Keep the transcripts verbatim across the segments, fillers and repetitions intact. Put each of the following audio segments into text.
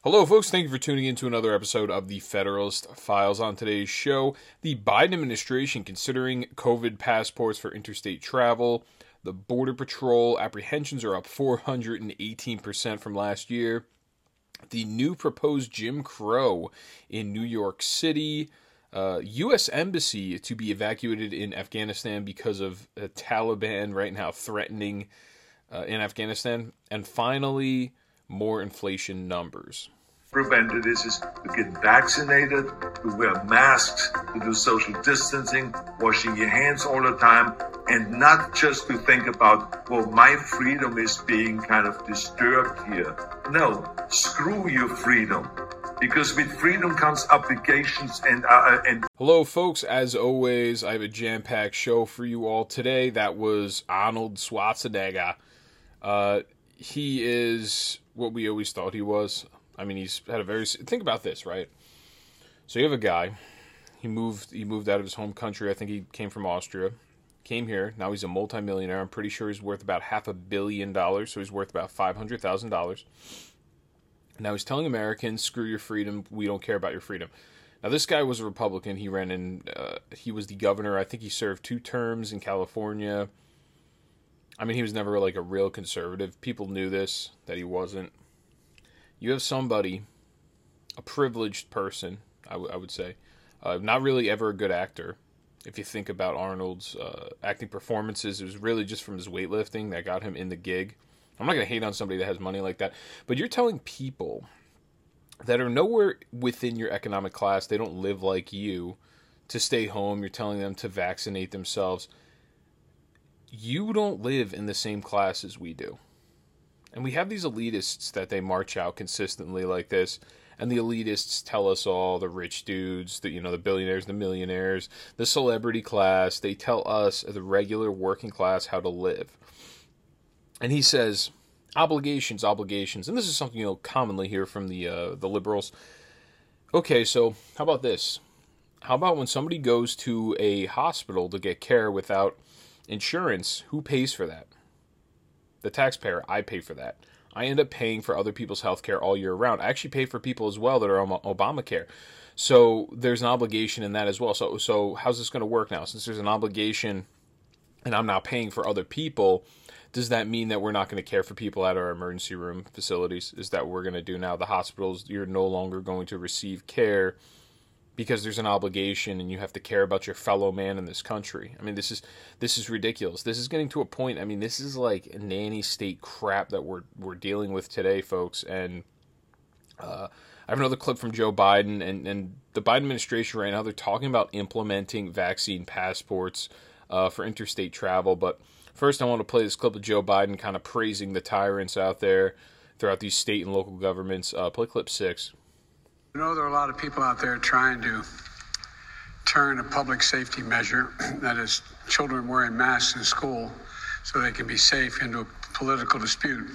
Hello, folks. Thank you for tuning in to another episode of the Federalist Files. On today's show, the Biden administration considering COVID passports for interstate travel. The Border Patrol apprehensions are up four hundred eighteen percent from last year. The new proposed Jim Crow in New York City. Uh, U S Embassy to be evacuated in Afghanistan because of the Taliban right now threatening uh, in Afghanistan. And finally, more inflation numbers. Prevented this is to get vaccinated, to wear masks, to do social distancing, washing your hands all the time, and not just to think about, well, my freedom is being kind of disturbed here. No, screw your freedom. Because with freedom comes obligations and... Uh, and Hello, folks. As always, I have a jam-packed show for you all today. That was Arnold Schwarzenegger. Uh, he is what we always thought he was. I mean, he's had a very... Think about this, right? So you have a guy. He moved He moved out of his home country. I think he came from Austria. Came here. Now he's a multimillionaire. I'm pretty sure he's worth about half a billion dollars. So he's worth about five hundred thousand dollars. Now he's telling Americans, screw your freedom. We don't care about your freedom. Now this guy was a Republican. He ran in... Uh, he was the governor. I think he served two terms in California. I mean, he was never like a real conservative. People knew this, that he wasn't. You have somebody, a privileged person, I, w- I would say, uh, not really ever a good actor. If you think about Arnold's uh, acting performances, it was really just from his weightlifting that got him in the gig. I'm not going to hate on somebody that has money like that, but you're telling people that are nowhere within your economic class, they don't live like you, to stay home. You're telling them to vaccinate themselves. You don't live in the same class as we do. And we have these elitists that they march out consistently like this. And the elitists tell us all, the rich dudes, the, you know, the billionaires, the millionaires, the celebrity class, they tell us, the regular working class, how to live. And he says, obligations, obligations. And this is something you'll commonly hear from the uh, the liberals. Okay, so how about this? How about when somebody goes to a hospital to get care without insurance, who pays for that? The taxpayer. I pay for that. I end up paying for other people's health care all year round. I actually pay for people as well that are on Obamacare. So there's an obligation in that as well. So so how's this going to work now? Since there's an obligation and I'm now paying for other people, does that mean that we're not going to care for people at our emergency room facilities? Is that what we're going to do now? The hospitals, you're no longer going to receive care because there's an obligation and you have to care about your fellow man in this country. I mean, this is this is ridiculous. This is getting to a point, I mean, this is like a nanny state crap that we're we're dealing with today, folks. And uh, I have another clip from Joe Biden and, and the Biden administration right now. They're talking about implementing vaccine passports uh, for interstate travel. But first, I want to play this clip of Joe Biden kind of praising the tyrants out there throughout these state and local governments. Uh, play clip six. I know there are a lot of people out there trying to turn a public safety measure, that is children wearing masks in school so they can be safe, into a political dispute.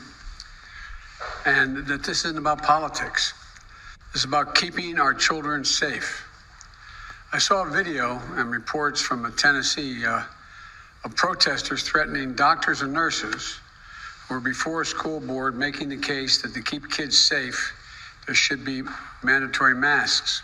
And that this isn't about politics. This is about keeping our children safe. I saw a video and reports from Tennessee uh, of protesters threatening doctors and nurses who were before a school board making the case that to keep kids safe, there should be mandatory masks.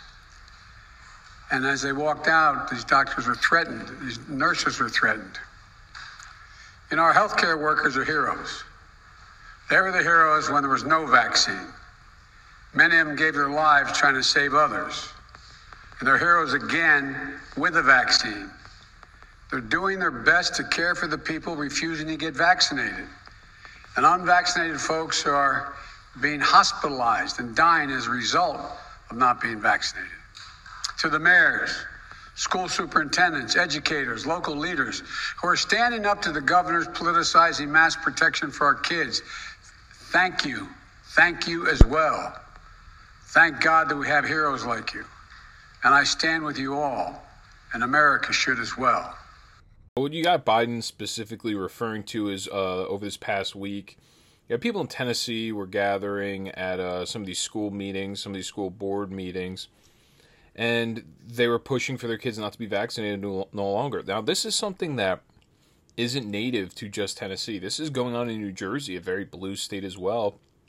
And as they walked out, these doctors were threatened. These nurses were threatened. You know, our healthcare workers are heroes. They were the heroes when there was no vaccine. Many of them gave their lives trying to save others. And they're heroes again with a vaccine. They're doing their best to care for the people refusing to get vaccinated. And unvaccinated folks are being hospitalized and dying as a result of not being vaccinated. To the mayors, school superintendents, educators, local leaders who are standing up to the governors politicizing mask protection for our kids, thank you. Thank you as well. Thank God that we have heroes like you. And I stand with you all, and America should as well. What you got Biden specifically referring to is uh, over this past week, yeah, people in Tennessee were gathering at uh, some of these school meetings, some of these school board meetings, and they were pushing for their kids not to be vaccinated no, no longer. Now, this is something that isn't native to just Tennessee. This is going on in New Jersey, a very blue state as well.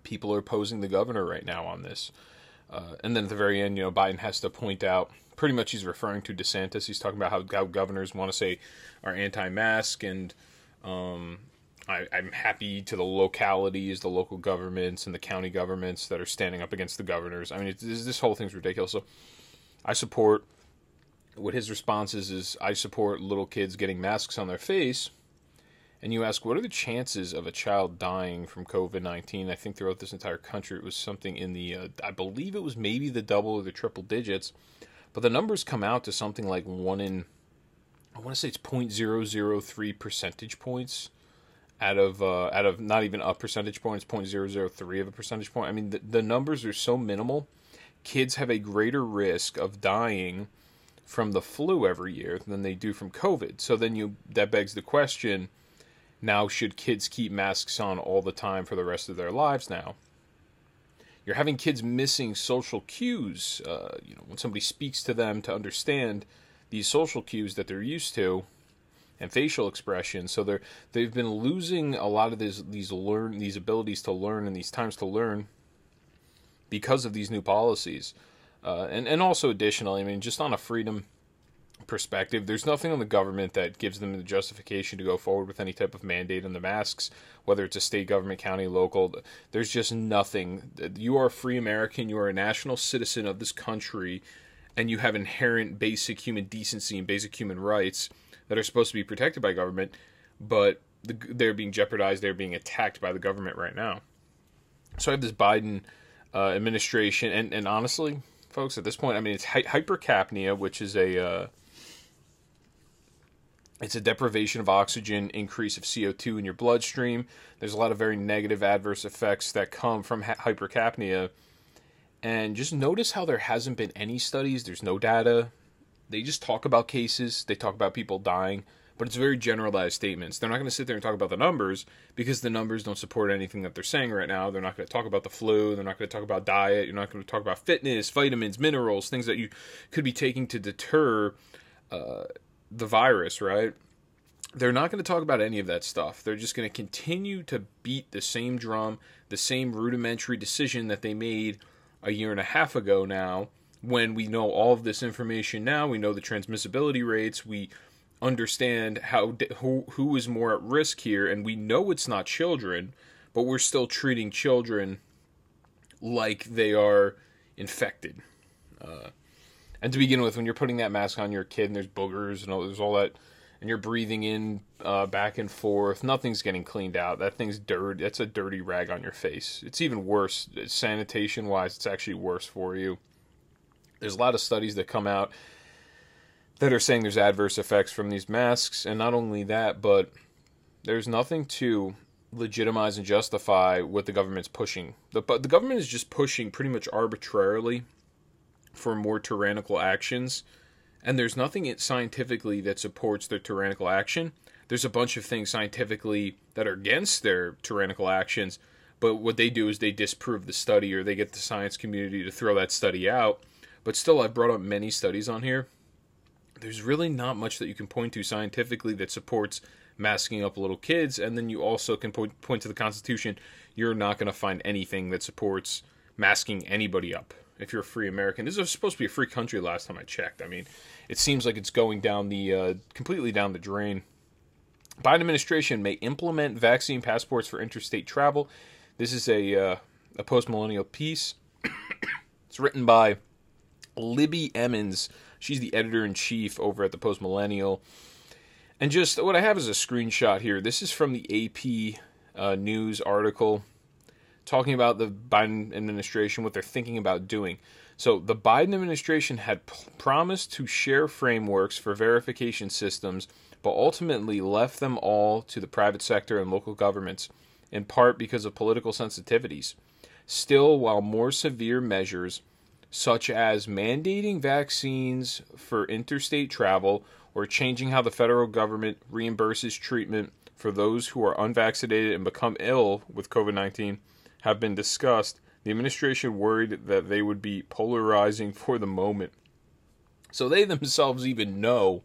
people are opposing the governor right now on this. Uh, and then at the very end, you know, Biden has to point out, pretty much he's referring to DeSantis. He's talking about how, how governors want to say are anti-mask, and um, I, I'm happy to the localities, the local governments, and the county governments that are standing up against the governors. I mean, it, this, this whole thing's ridiculous. So I support, what his response is, is I support little kids getting masks on their face. And you ask, what are the chances of a child dying from covid nineteen? I think throughout this entire country, it was something in the, uh, I believe it was maybe the double or the triple digits. But the numbers come out to something like one in, I want to say it's zero point zero zero three percentage points out of, uh, out of not even a percentage point, it's zero point zero zero three of a percentage point. I mean, the, the numbers are so minimal. Kids have a greater risk of dying from the flu every year than they do from COVID. So then you, that begs the question, now, should kids keep masks on all the time for the rest of their lives now? You're having kids missing social cues. Uh, you know, when somebody speaks to them to understand these social cues that they're used to, and facial expressions. So they're they've been losing a lot of these these learn these abilities to learn and these times to learn because of these new policies. Uh, and and also additionally, I mean, just on a freedom perspective, there's nothing on the government that gives them the justification to go forward with any type of mandate on the masks, whether it's a state government, county, local. There's just nothing. You are a free American, you are a national citizen of this country, and you have inherent basic human decency and basic human rights that are supposed to be protected by government, but they're being jeopardized, they're being attacked by the government right now. So I have this Biden uh, administration, and, and honestly, folks, at this point, I mean, it's hy- hypercapnia, which is a... Uh, It's a deprivation of oxygen, increase of C O two in your bloodstream. There's a lot of very negative adverse effects that come from ha- hypercapnia. And just notice how there hasn't been any studies. There's no data. They just talk about cases. They talk about people dying. But it's very generalized statements. They're not going to sit there and talk about the numbers because the numbers don't support anything that they're saying right now. They're not going to talk about the flu. They're not going to talk about diet. You're not going to talk about fitness, vitamins, minerals, things that you could be taking to deter uh, the virus, right? They're not going to talk about any of that stuff. They're just going to continue to beat the same drum, the same rudimentary decision that they made a year and a half ago now, when we know all of this information now. We know the transmissibility rates. We understand how who who is more at risk here, and we know it's not children, but we're still treating children like they are infected. Uh, and to begin with, when you're putting that mask on your kid and there's boogers and all, there's all that, and you're breathing in uh, back and forth, nothing's getting cleaned out. That thing's dirt. That's a dirty rag on your face. It's even worse. Sanitation-wise, it's actually worse for you. There's a lot of studies that come out that are saying there's adverse effects from these masks, and not only that, but there's nothing to legitimize and justify what the government's pushing. The, but the government is just pushing pretty much arbitrarily for more tyrannical actions, and there's nothing scientifically that supports their tyrannical action. There's a bunch of things scientifically that are against their tyrannical actions, but what they do is they disprove the study, or they get the science community to throw that study out. But still, I've brought up many studies on here. There's really not much that you can point to scientifically that supports masking up little kids, and then you also can point, point to the Constitution. You're not going to find anything that supports masking anybody up if you're a free American. This is supposed to be a free country last time I checked. I mean, it seems like it's going down the, uh, completely down the drain. Biden administration may implement vaccine passports for interstate travel. This is a, uh, a post-millennial piece. It's written by Libby Emmons. She's the editor-in-chief over at the Post-Millennial. And just what I have is a screenshot here. This is from the A P uh, News article talking about the Biden administration, what they're thinking about doing. So the Biden administration had p- promised to share frameworks for verification systems, but ultimately left them all to the private sector and local governments, in part because of political sensitivities. Still, while more severe measures such as mandating vaccines for interstate travel or changing how the federal government reimburses treatment for those who are unvaccinated and become ill with covid nineteen, have been discussed, the administration worried that they would be polarizing for the moment. So they themselves even know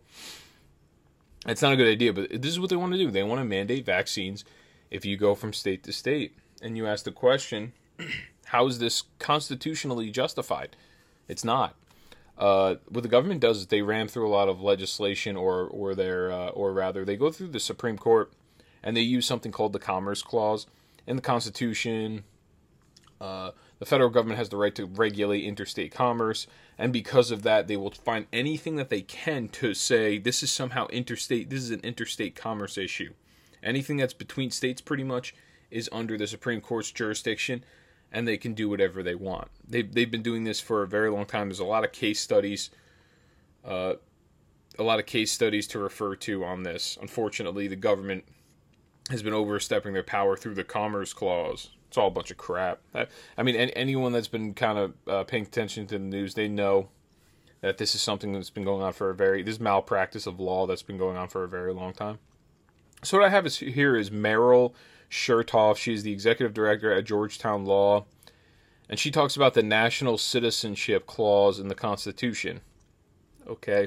it's not a good idea, but this is what they want to do. They want to mandate vaccines if you go from state to state. And you ask the question, How is this constitutionally justified? It's not. Uh, what the government does is they ram through a lot of legislation, or or their uh, or rather they go through the Supreme Court, and they use something called the Commerce Clause in the Constitution. Uh, the federal government has the right to regulate interstate commerce, and because of that, they will find anything that they can to say this is somehow interstate. This is an interstate commerce issue. Anything that's between states, pretty much, is under the Supreme Court's jurisdiction, and they can do whatever they want. They've, they've been doing this for a very long time. There's a lot of case studies, uh, a lot of case studies to refer to on this. Unfortunately, the government has been overstepping their power through the Commerce Clause. It's all a bunch of crap. I, I mean, any, anyone that's been kind of uh, paying attention to the news, they know that this is something that's been going on for a very, this malpractice of law that's been going on for a very long time. So what I have is, here is Meryl Chertoff. She's the executive director at Georgetown Law, and she talks about the National Citizenship Clause in the Constitution. Okay.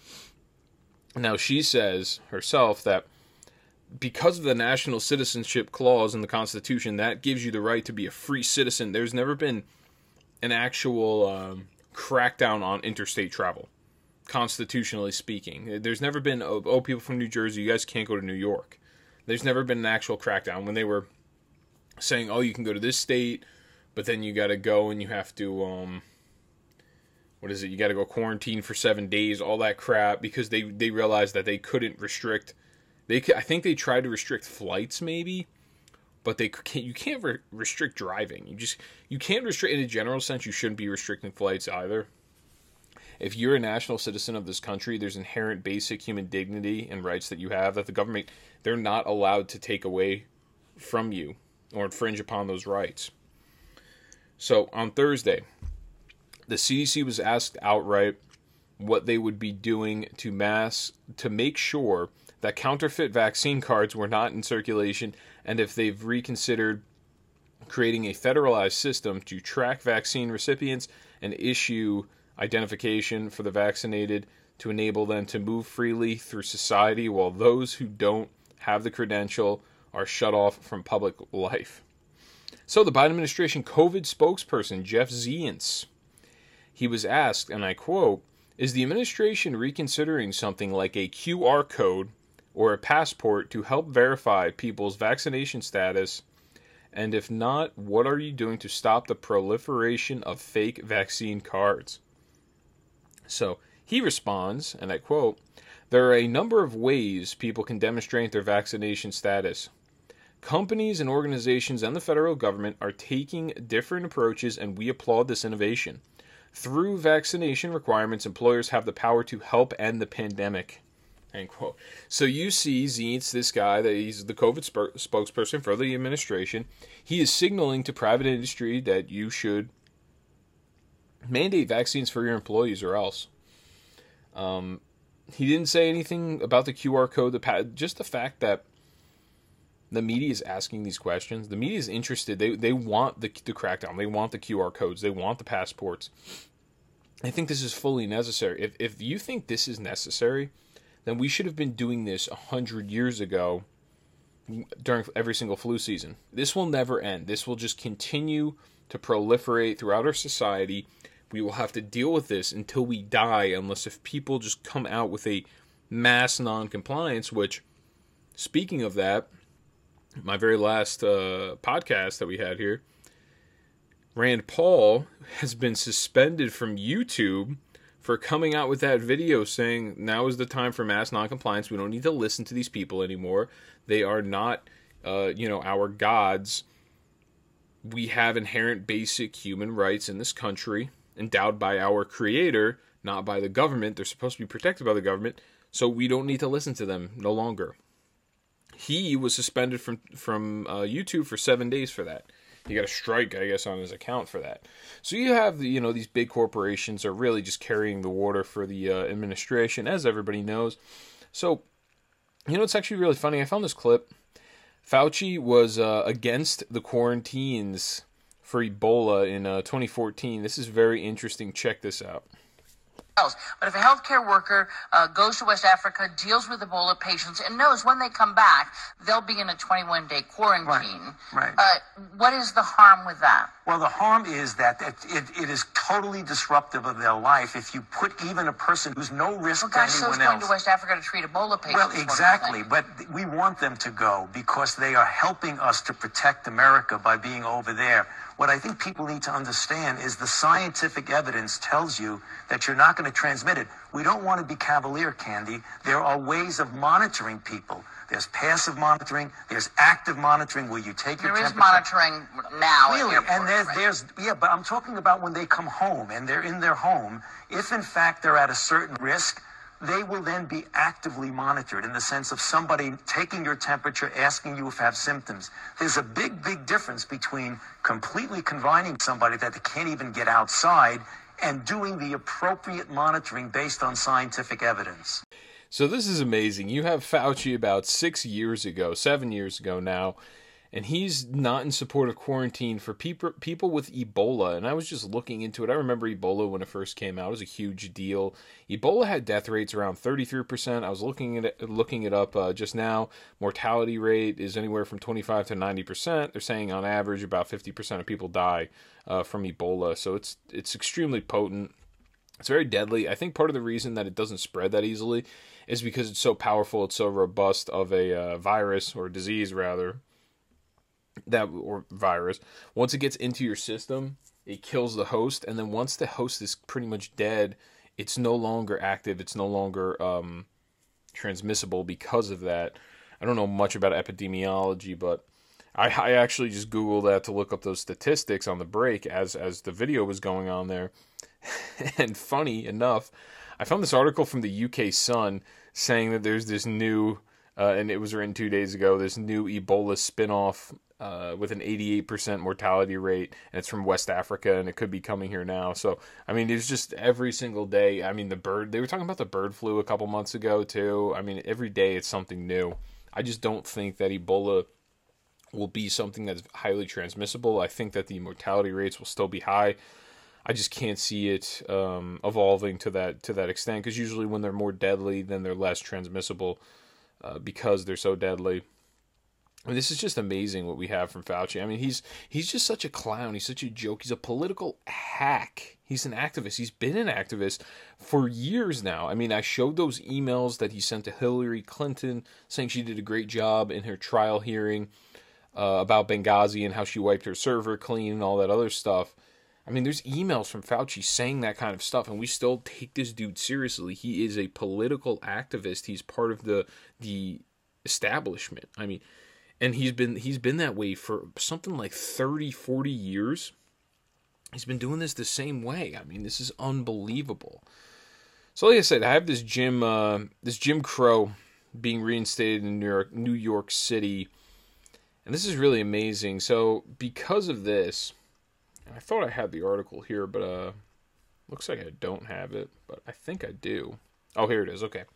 Now, she says herself that because of the National Citizenship Clause in the Constitution, that gives you the right to be a free citizen. There's never been an actual um, crackdown on interstate travel, constitutionally speaking. There's never been, oh, oh, people from New Jersey, you guys can't go to New York. There's never been an actual crackdown. When they were saying, oh, you can go to this state, but then you got to go and you have to, um, what is it, you got to go quarantine for seven days, all that crap, because they, they realized that they couldn't restrict, they I think they tried to restrict flights maybe, but they can't, you can't re- restrict driving. You just, you can't restrict, in a general sense, you shouldn't be restricting flights either. If you're a national citizen of this country, there's inherent basic human dignity and rights that you have that the government, they're not allowed to take away from you or infringe upon those rights. So on Thursday, the C D C was asked outright what they would be doing to mass to make sure that counterfeit vaccine cards were not in circulation, and if they've reconsidered creating a federalized system to track vaccine recipients and issue identification for the vaccinated to enable them to move freely through society, while those who don't have the credential are shut off from public life. So the Biden administration COVID spokesperson, Jeff Zients, he was asked, and I quote, "Is the administration reconsidering something like a Q R code or a passport to help verify people's vaccination status? And if not, what are you doing to stop the proliferation of fake vaccine cards?" So he responds, and I quote, "There are a number of ways people can demonstrate their vaccination status. Companies and organizations and the federal government are taking different approaches, and we applaud this innovation. Through vaccination requirements, employers have the power to help end the pandemic." End quote. So you see Zients, this guy, that he's the COVID sp- spokesperson for the administration. He is signaling to private industry that you should mandate vaccines for your employees or else. Um, he didn't say anything about the Q R code, the just the fact that the media is asking these questions. The media is interested. They they want the, the crackdown. They want the Q R codes. They want the passports. I think this is fully necessary. If if you think this is necessary, then we should have been doing this a hundred years ago during every single flu season. This will never end. This will just continue to proliferate throughout our society. We will have to deal with this until we die, unless if people just come out with a mass non-compliance, which, speaking of that, my very last uh, podcast that we had here, Rand Paul has been suspended from YouTube for coming out with that video saying now is the time for mass non-compliance. We don't need to listen to these people anymore. They are not, uh, you know, our gods. We have inherent basic human rights in this country, endowed by our creator, not by the government. They're supposed to be protected by the government, so we don't need to listen to them no longer. He was suspended from, from uh, YouTube for seven days for that. He got a strike, I guess, on his account for that. So you have, the, you know, these big corporations are really just carrying the water for the uh, administration, as everybody knows. So, you know, it's actually really funny. I found this clip. Fauci was uh, against the quarantines for Ebola in uh, twenty fourteen. This is very interesting. Check this out. else. But if a healthcare worker uh, goes to West Africa, deals with Ebola patients, and knows when they come back, they'll be in a twenty-one day quarantine. Right. right. Uh, what is the harm with that? Well, the harm is that it, it, it is totally disruptive of their life if you put even a person who's no risk well, to gosh, anyone so is going else. to West Africa to treat Ebola patients. Well, exactly. But we want them to go because they are helping us to protect America by being over there. What I think people need to understand is the scientific evidence tells you that you're not going to transmit it. We don't want to be cavalier, Candy. There are ways of monitoring people. There's passive monitoring. There's active monitoring where you take your temperature. There is monitoring now. Really, at and there's, right? there's, yeah, but I'm talking about when they come home and they're in their home. If, in fact, they're at a certain risk, they will then be actively monitored in the sense of somebody taking your temperature, asking you if you have symptoms. There's a big, big difference between completely confining somebody that they can't even get outside and doing the appropriate monitoring based on scientific evidence. So this is amazing. You have Fauci about six years ago, seven years ago now, and he's not in support of quarantine for people people with Ebola. And I was just looking into it. I remember Ebola when it first came out. It was a huge deal. Ebola had death rates around thirty-three percent. I was looking at it, looking it up uh, just now. Mortality rate is anywhere from twenty-five to ninety percent. They're saying on average about fifty percent of people die uh, from Ebola. So it's it's extremely potent. It's very deadly. I think part of the reason that it doesn't spread that easily is because it's so powerful, it's so robust of a uh, virus, or disease rather, that or virus. Once it gets into your system, it kills the host, and then once the host is pretty much dead, it's no longer active, it's no longer um, transmissible because of that. I don't know much about epidemiology, but I, I actually just Googled that to look up those statistics on the break as, as the video was going on there. And funny enough, I found this article from the U K Sun saying that there's this new, uh, and it was written two days ago, this new Ebola spin-off uh, with an eighty-eight percent mortality rate, and it's from West Africa, and it could be coming here now. So, I mean, it's just every single day. I mean, the bird, they were talking about the bird flu a couple months ago, too. I mean, every day it's something new. I just don't think that Ebola will be something that's highly transmissible. I think that the mortality rates will still be high. I just can't see it um, evolving to that to that extent, because usually when they're more deadly, then they're less transmissible uh, because they're so deadly. I mean, this is just amazing what we have from Fauci. I mean, he's he's just such a clown. He's such a joke. He's a political hack. He's an activist. He's been an activist for years now. I mean, I showed those emails that he sent to Hillary Clinton saying she did a great job in her trial hearing uh, about Benghazi and how she wiped her server clean and all that other stuff. I mean, there's emails from Fauci saying that kind of stuff, and we still take this dude seriously. He is a political activist. He's part of the the establishment. I mean, and he's been he's been that way for something like thirty, forty years. He's been doing this the same way. I mean, this is unbelievable. So, like I said, I have this Jim uh, this Jim Crow being reinstated in New York, New York City, and this is really amazing. So, because of this, I thought I had the article here, but uh, looks like I don't have it, but I think I do. Oh, here it is. Okay.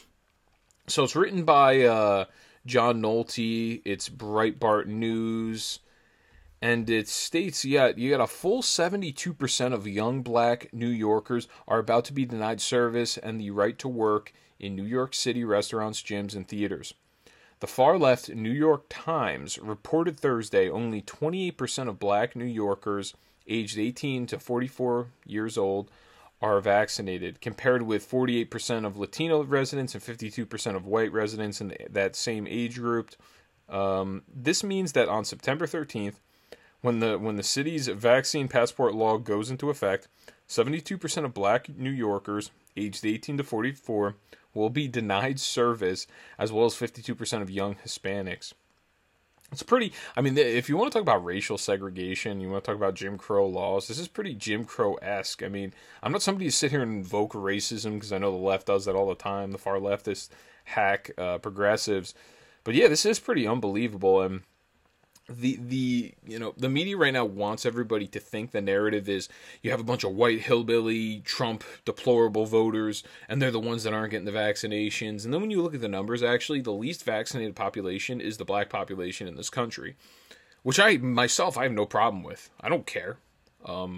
So it's written by uh, John Nolte. It's Breitbart News, and it states, yeah, you got a full seventy-two percent of young black New Yorkers are about to be denied service and the right to work in New York City restaurants, gyms, and theaters. The far-left New York Times reported Thursday only twenty-eight percent of black New Yorkers aged eighteen to forty-four years old are vaccinated, compared with forty-eight percent of Latino residents and fifty-two percent of white residents in that same age group. Um, this means that on September thirteenth, when the when the city's vaccine passport law goes into effect, seventy-two percent of black New Yorkers aged eighteen to forty-four will be denied service, as well as fifty-two percent of young Hispanics. It's pretty, I mean, if you want to talk about racial segregation, you want to talk about Jim Crow laws, this is pretty Jim Crow-esque. I mean, I'm not somebody to sit here and invoke racism, because I know the left does that all the time, the far leftists hack uh, progressives. But yeah, this is pretty unbelievable. And the, the, you know, the media right now wants everybody to think the narrative is you have a bunch of white hillbilly, Trump, deplorable voters, and they're the ones that aren't getting the vaccinations. And then when you look at the numbers, actually, the least vaccinated population is the black population in this country, which I, myself, I have no problem with. I don't care. Um,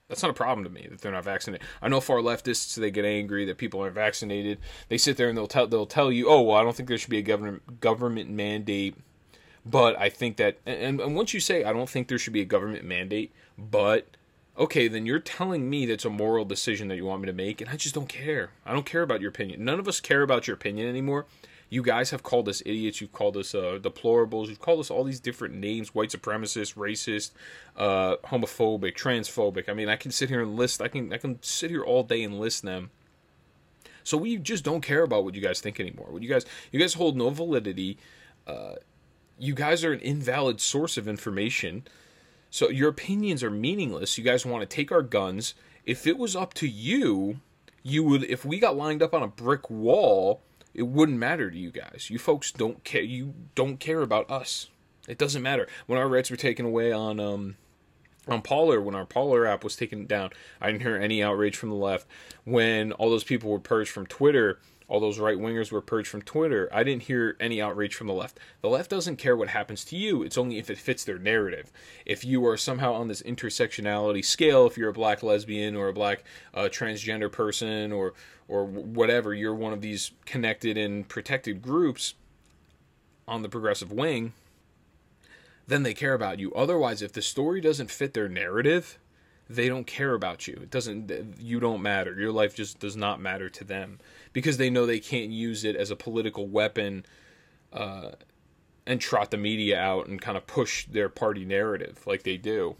That's not a problem to me that they're not vaccinated. I know far leftists, they get angry that people aren't vaccinated. They sit there and they'll tell they'll tell you, oh, well, I don't think there should be a government government mandate. But I think that, and, and once you say, I don't think there should be a government mandate, but, okay, then you're telling me that's a moral decision that you want me to make, and I just don't care. I don't care about your opinion. None of us care about your opinion anymore. You guys have called us idiots. You've called us uh, deplorables. You've called us all these different names: white supremacist, racist, uh, homophobic, transphobic. I mean, I can sit here and list. I can I can sit here all day and list them. So we just don't care about what you guys think anymore. What you guys you guys hold no validity. Uh, you guys are an invalid source of information. So your opinions are meaningless. You guys want to take our guns. If it was up to you, you would. If we got lined up on a brick wall, it wouldn't matter to you guys. You folks don't care. You don't care about us. It doesn't matter. When our rights were taken away on um, on Parler, when our Parler app was taken down, I didn't hear any outrage from the left. When all those people were purged from Twitter, all those right-wingers were purged from Twitter, I didn't hear any outrage from the left. The left doesn't care what happens to you. It's only if it fits their narrative. If you are somehow on this intersectionality scale, if you're a black lesbian or a black uh, transgender person or or whatever, you're one of these connected and protected groups on the progressive wing, then they care about you. Otherwise, if the story doesn't fit their narrative, they don't care about you. It doesn't. You don't matter. Your life just does not matter to them because they know they can't use it as a political weapon uh, and trot the media out and kind of push their party narrative like they do.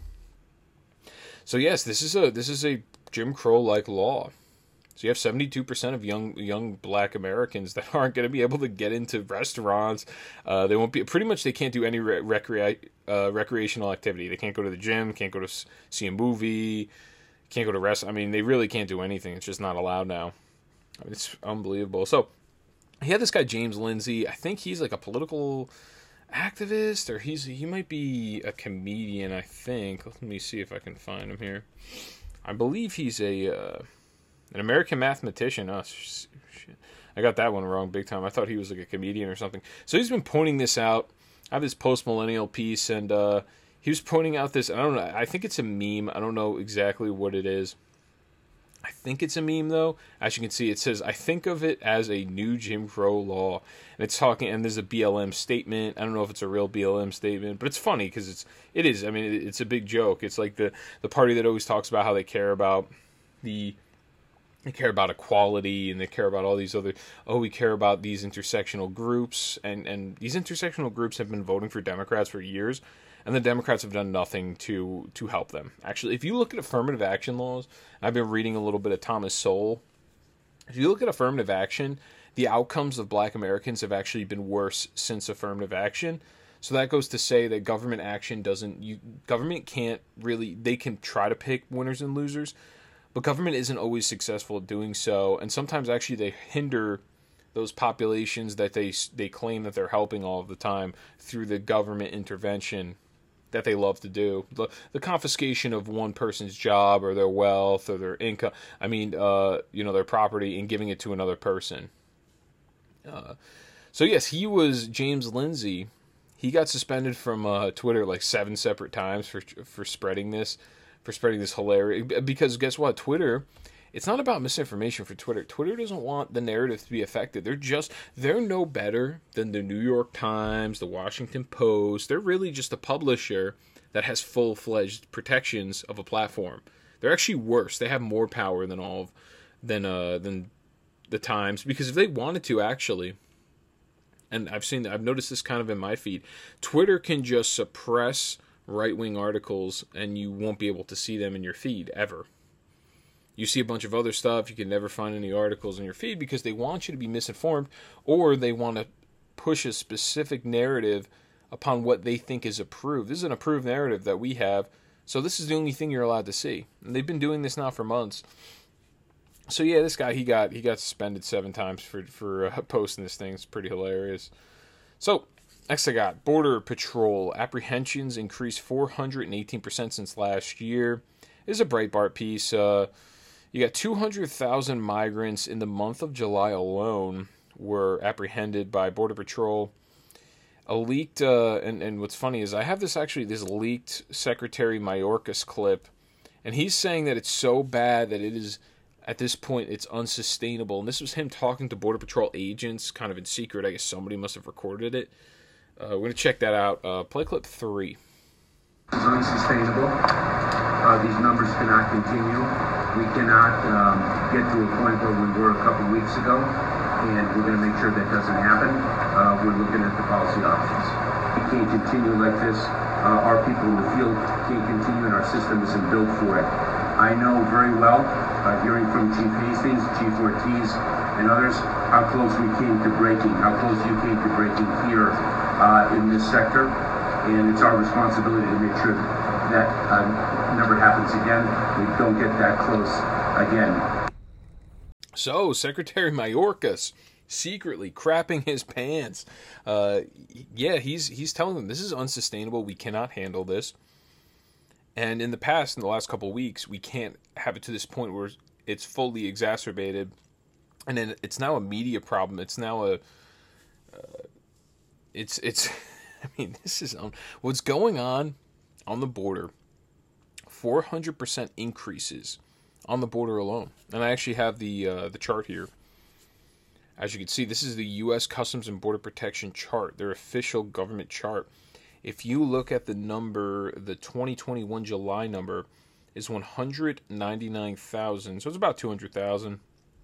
So yes, this is a this is a Jim Crow-like law. So you have seventy-two percent of young young black Americans that aren't going to be able to get into restaurants. Uh, they won't be pretty much. They can't do any re- recre- uh, recreational activity. They can't go to the gym. Can't go to s- see a movie. Can't go to rest. I mean, they really can't do anything. It's just not allowed now. I mean, it's unbelievable. So he had this guy James Lindsay. I think he's like a political activist, or he's he might be a comedian. I think. Let me see if I can find him here. I believe he's a. Uh, An American mathematician. Oh, shit. I got that one wrong big time. I thought he was like a comedian or something. So he's been pointing this out. I have this post-millennial piece, and uh, he was pointing out this. I don't know. I think it's a meme. I don't know exactly what it is. I think it's a meme, though. As you can see, it says, I think of it as a new Jim Crow law. And it's talking, and there's a B L M statement. I don't know if it's a real B L M statement, but it's funny because it's, it is. I mean, it's a big joke. It's like the, the party that always talks about how they care about the... They care about equality, and they care about all these other, oh, we care about these intersectional groups, and, and these intersectional groups have been voting for Democrats for years, and the Democrats have done nothing to to help them. Actually, if you look at affirmative action laws, I've been reading a little bit of Thomas Sowell. If you look at affirmative action, the outcomes of black Americans have actually been worse since affirmative action. So that goes to say that government action doesn't, you government can't really, they can try to pick winners and losers, but government isn't always successful at doing so, and sometimes actually they hinder those populations that they they claim that they're helping all of the time through the government intervention that they love to do. The, the confiscation of one person's job or their wealth or their income, I mean, uh, you know, their property, and giving it to another person. Uh, so yes, he was James Lindsay. He got suspended from uh, Twitter like seven separate times for for spreading this. For spreading this hilarious, because guess what? Twitter, it's not about misinformation for Twitter. Twitter doesn't want the narrative to be affected. They're just, they're no better than the New York Times, the Washington Post. They're really just a publisher that has full-fledged protections of a platform. They're actually worse. They have more power than all of, than uh than the Times, because if they wanted to actually, and I've seen, I've noticed this kind of in my feed, Twitter can just suppress right-wing articles, and you won't be able to see them in your feed, ever. You see a bunch of other stuff, you can never find any articles in your feed because they want you to be misinformed, or they want to push a specific narrative upon what they think is approved. This is an approved narrative that we have, so this is the only thing you're allowed to see. And they've been doing this now for months. So yeah, this guy, he got he got suspended seven times for, for uh, posting this thing. It's pretty hilarious. So, next I got Border Patrol. Apprehensions increased four hundred eighteen percent since last year. This is a Breitbart piece. Uh, you got two hundred thousand migrants in the month of July alone were apprehended by Border Patrol. A leaked, uh, and, and what's funny is I have this actually, this leaked Secretary Mayorkas clip, And he's saying that it's so bad that it is, at this point, it's unsustainable. And this was him talking to Border Patrol agents, kind of in secret. I guess somebody must have recorded it. Uh, we're going to check that out. Uh, play clip three. It's unsustainable. Uh, these numbers cannot continue. We cannot um, get to a point where we were a couple weeks ago, and we're going to make sure that doesn't happen. Uh, we're looking at the policy options. We can't continue like this. Uh, our people in the field can't continue, and our system isn't built for it. I know very well, uh, hearing from Chief Hastings, Chief Ortiz, and others, how close we came to breaking, how close you came to breaking here uh, in this sector. And it's our responsibility to make sure that uh, never happens again. We don't get that close again. So, Secretary Mayorkas secretly crapping his pants. Uh, yeah, he's he's telling them this is unsustainable. We cannot handle this. And in the past, in the last couple of weeks, we can't have it to this point where it's fully exacerbated. And then it's now a media problem. It's now a... Uh, it's it's... I mean, this is um, what's going on on the border. four hundred percent increases on the border alone. And I actually have the uh, the chart here. As you can see, this is the U S Customs and Border Protection chart, their official government chart. If you look at the number, the twenty twenty-one July number is one hundred ninety-nine thousand. So it's about two hundred thousand.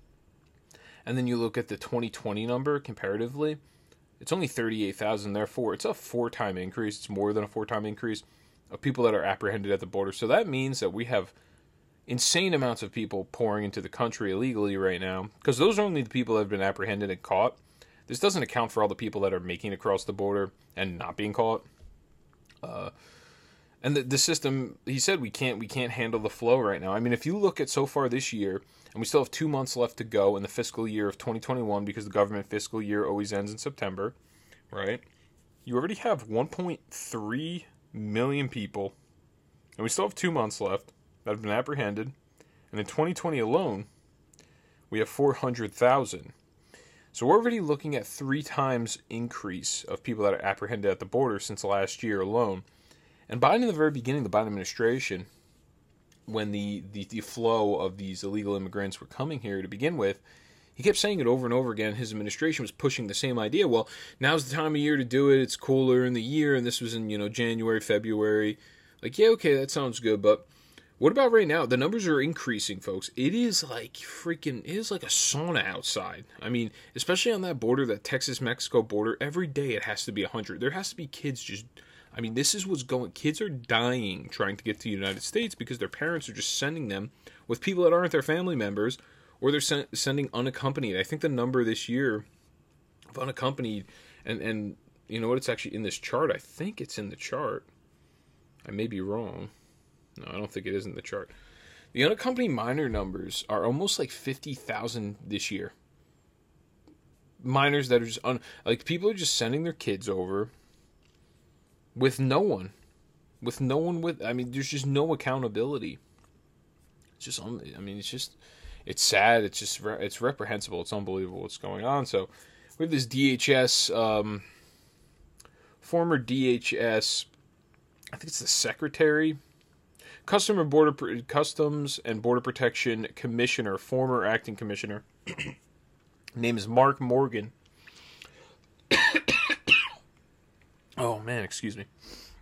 And then you look at the twenty twenty number comparatively, it's only thirty-eight thousand. Therefore, it's a four-time increase. It's more than a four-time increase of people that are apprehended at the border. So that means that we have insane amounts of people pouring into the country illegally right now, because those are only the people that have been apprehended and caught. This doesn't account for all the people that are making it across the border and not being caught. Uh, and the, the system, he said, we can't we can't handle the flow right now. I mean, if you look at so far this year, and we still have two months left to go in the fiscal year of twenty twenty-one, because the government fiscal year always ends in September, right? You already have one point three million people, and we still have two months left, that have been apprehended. And in twenty twenty alone, we have four hundred thousand. So we're already looking at three times increase of people that are apprehended at the border since last year alone. And Biden, in the very beginning, the Biden administration, when the, the, the flow of these illegal immigrants were coming here to begin with, he kept saying it over and over again. His administration was pushing the same idea. Well, now's the time of year to do it. It's cooler in the year, and this was in, you know, January, February. Like, yeah, okay, that sounds good, but what about right now? The numbers are increasing, folks. It is like freaking, it is like a sauna outside. I mean, especially on that border, that Texas-Mexico border, every day it has to be one hundred. There has to be kids just... I mean, this is what's going... Kids are dying trying to get to the United States because their parents are just sending them with people that aren't their family members, or they're sen- sending unaccompanied. I think the number this year of unaccompanied, and, and you know what, it's actually in this chart. I think it's in the chart. I may be wrong. No, I don't think it is in the chart. The unaccompanied minor numbers are almost like fifty thousand this year. Minors that are just... Un- like, people are just sending their kids over... With no one. With no one with... I mean, there's just no accountability. It's just... I mean, it's just... It's sad. It's just... It's reprehensible. It's unbelievable what's going on. So, we have this D H S... Um, former D H S... I think it's the Secretary... Customer Border... Customs and Border Protection Commissioner. Former Acting Commissioner. Name is Mark Morgan. Oh, man, excuse me.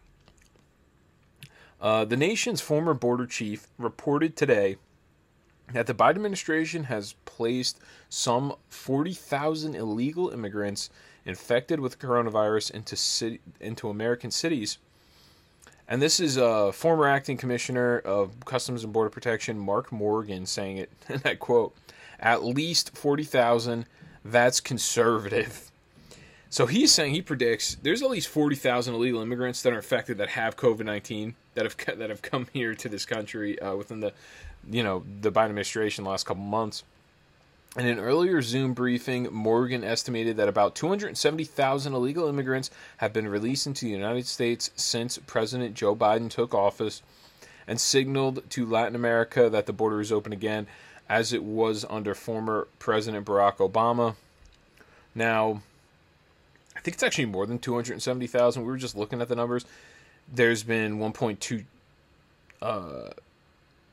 Uh, the nation's former border chief reported today that the Biden administration has placed some forty thousand illegal immigrants infected with coronavirus into city, into American cities. And this is uh, former acting commissioner of Customs and Border Protection, Mark Morgan, saying it, and I quote, "At least forty thousand, that's conservative." So he's saying, he predicts there's at least forty thousand illegal immigrants that are infected that have COVID nineteen that have that have come here to this country uh, within the, you know, the Biden administration the last couple months. In an earlier Zoom briefing, Morgan estimated that about two hundred seventy thousand illegal immigrants have been released into the United States since President Joe Biden took office, and signaled to Latin America that the border is open again, as it was under former President Barack Obama. Now, I think it's actually more than two hundred seventy thousand. We were just looking at the numbers. There's been one point two uh,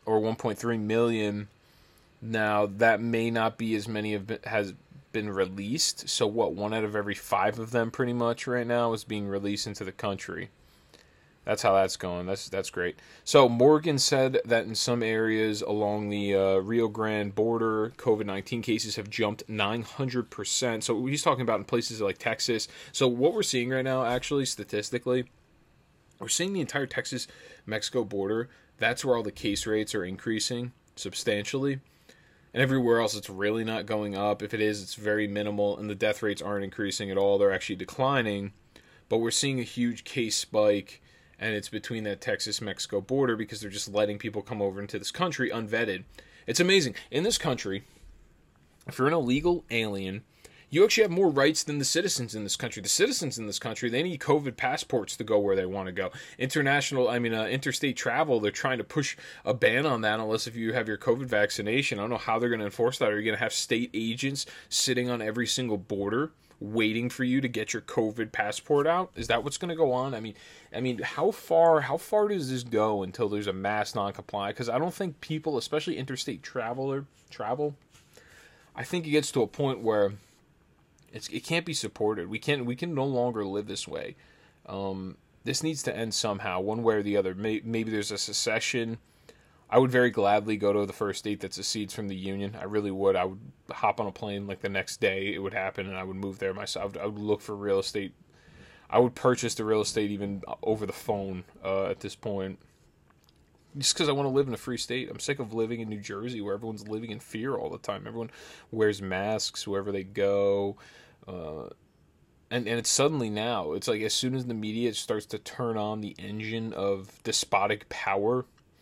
or one point three million. Now, that may not be as many have been, has been released. So what, one out of every five of them pretty much right now is being released into the country. That's how that's going. That's that's great. So Morgan said that in some areas along the uh, Rio Grande border, COVID nineteen cases have jumped nine hundred percent. So he's talking about in places like Texas. So what we're seeing right now, actually, statistically, we're seeing the entire Texas-Mexico border. That's where all the case rates are increasing substantially. And everywhere else, it's really not going up. If it is, it's very minimal, and the death rates aren't increasing at all. They're actually declining. But we're seeing a huge case spike, and it's between that Texas-Mexico border because they're just letting people come over into this country unvetted. It's amazing. In this country, if you're an illegal alien, you actually have more rights than the citizens in this country. The citizens in this country, they need COVID passports to go where they want to go. International, I mean, uh, interstate travel, they're trying to push a ban on that unless if you have your COVID vaccination. I don't know how they're going to enforce that. Are you going to have state agents sitting on every single border waiting for you to get your COVID passport out? Is that what's going to go on? I mean, I mean, how far, how far does this go until there's a mass non-compliant? Because I don't think people, especially interstate traveler travel, I think it gets to a point where it's, it can't be supported. We can't, we can no longer live this way. Um, this needs to end somehow, one way or the other. Maybe there's a secession. I would very gladly go to the first state that secedes from the Union. I really would. I would hop on a plane like the next day it would happen, and I would move there myself. I would look for real estate. I would purchase the real estate even over the phone uh, at this point, just because I want to live in a free state. I'm sick of living in New Jersey where everyone's living in fear all the time. Everyone wears masks wherever they go. Uh, and, and it's suddenly now. It's like as soon as the media starts to turn on the engine of despotic power,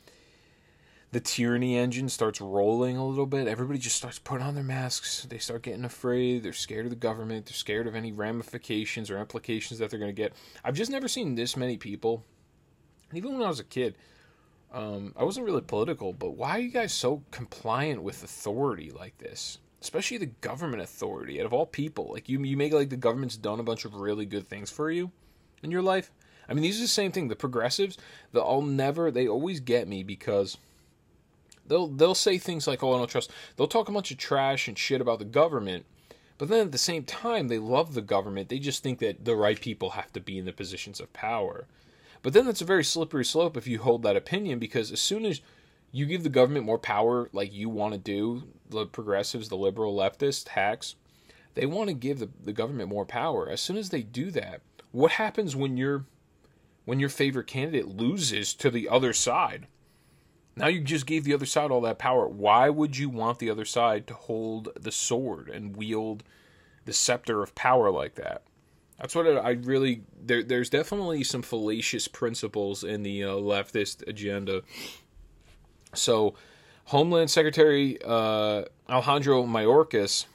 the tyranny engine starts rolling a little bit. Everybody just starts putting on their masks. They start getting afraid. They're scared of the government. They're scared of any ramifications or implications that they're going to get. I've just never seen this many people. Even when I was a kid, um, I wasn't really political, but why are you guys so compliant with authority like this? Especially the government authority, out of all people. Like, you, you make it like the government's done a bunch of really good things for you in your life. I mean, these are the same thing. The progressives, they'll never, they always get me because They'll they'll say things like, oh, I don't trust. They'll talk a bunch of trash and shit about the government, but then at the same time, they love the government. They just think that the right people have to be in the positions of power. But then that's a very slippery slope if you hold that opinion, because as soon as you give the government more power like you want to do, the progressives, the liberal leftists, hacks, they want to give the, the government more power. As soon as they do that, what happens when your when your favorite candidate loses to the other side? Now you just gave the other side all that power. Why would you want the other side to hold the sword and wield the scepter of power like that? That's what I really... There, there's definitely some fallacious principles in the uh, leftist agenda. So, Homeland Secretary uh, Alejandro Mayorkas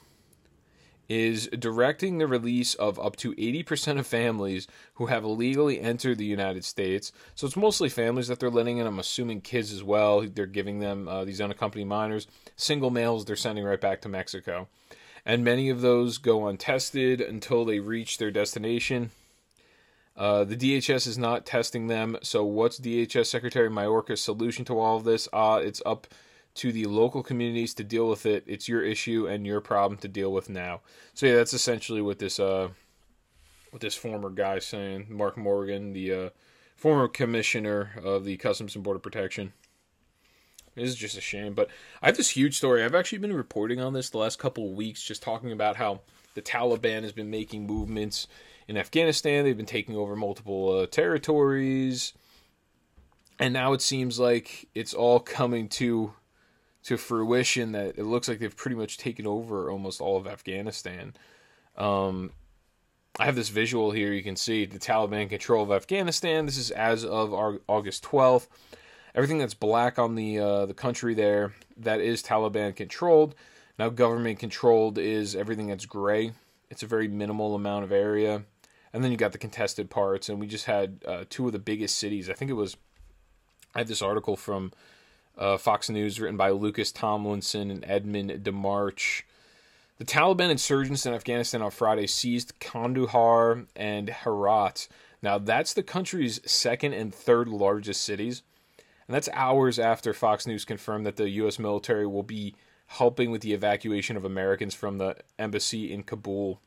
is directing the release of up to eighty percent of families who have illegally entered the United States. So it's mostly families that they're letting in. I'm assuming kids as well. They're giving them uh, these unaccompanied minors. Single males they're sending right back to Mexico. And many of those go untested until they reach their destination. Uh, the D H S is not testing them. So what's D H S Secretary Mayorkas' solution to all of this? Uh, it's up to the local communities to deal with it. It's your issue and your problem to deal with now. So yeah, that's essentially what this uh, what this former guy is saying. Mark Morgan, the uh, former commissioner of the Customs and Border Protection. It is just a shame. But I have this huge story. I've actually been reporting on this the last couple of weeks, just talking about how the Taliban has been making movements in Afghanistan. They've been taking over multiple uh, territories. And now it seems like it's all coming to... to fruition that it looks like they've pretty much taken over almost all of Afghanistan. Um, I have this visual here. You can see the Taliban control of Afghanistan. This is as of August twelfth. Everything that's black on the uh, the country there, that is Taliban controlled. Now government controlled is everything that's gray. It's a very minimal amount of area. And then you got the contested parts. And we just had uh, two of the biggest cities. I think it was, I have this article from Uh, Fox News, written by Lucas Tomlinson and Edmund DeMarch. The Taliban insurgents in Afghanistan on Friday seized Kandahar and Herat. Now, that's the country's second and third largest cities. And that's hours after Fox News confirmed that the U S military will be helping with the evacuation of Americans from the embassy in Kabul.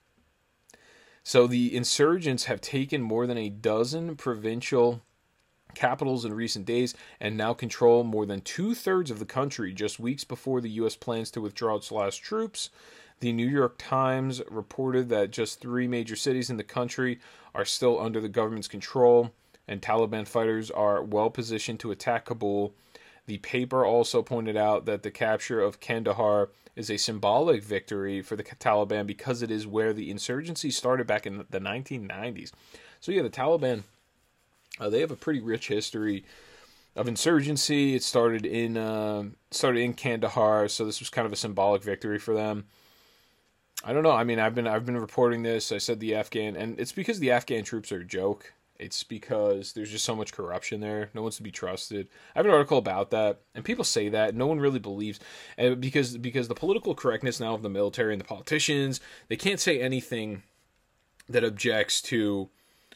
So the insurgents have taken more than a dozen provincial capitals in recent days and now control more than two-thirds of the country just weeks before the U S plans to withdraw its last troops. The New York Times reported that just three major cities in the country are still under the government's control, and Taliban fighters are well positioned to attack Kabul. The paper also pointed out that the capture of Kandahar is a symbolic victory for the Taliban because it is where the insurgency started back in the nineteen nineties. So yeah, the Taliban, uh, they have a pretty rich history of insurgency. It started in uh, started in Kandahar, so this was kind of a symbolic victory for them. I don't know. I mean, I've been I've been reporting this. I said the Afghan, and it's because the Afghan troops are a joke. It's because there's just so much corruption there. No one's to be trusted. I have an article about that, and people say that. No one really believes, and because because the political correctness now of the military and the politicians, they can't say anything that objects to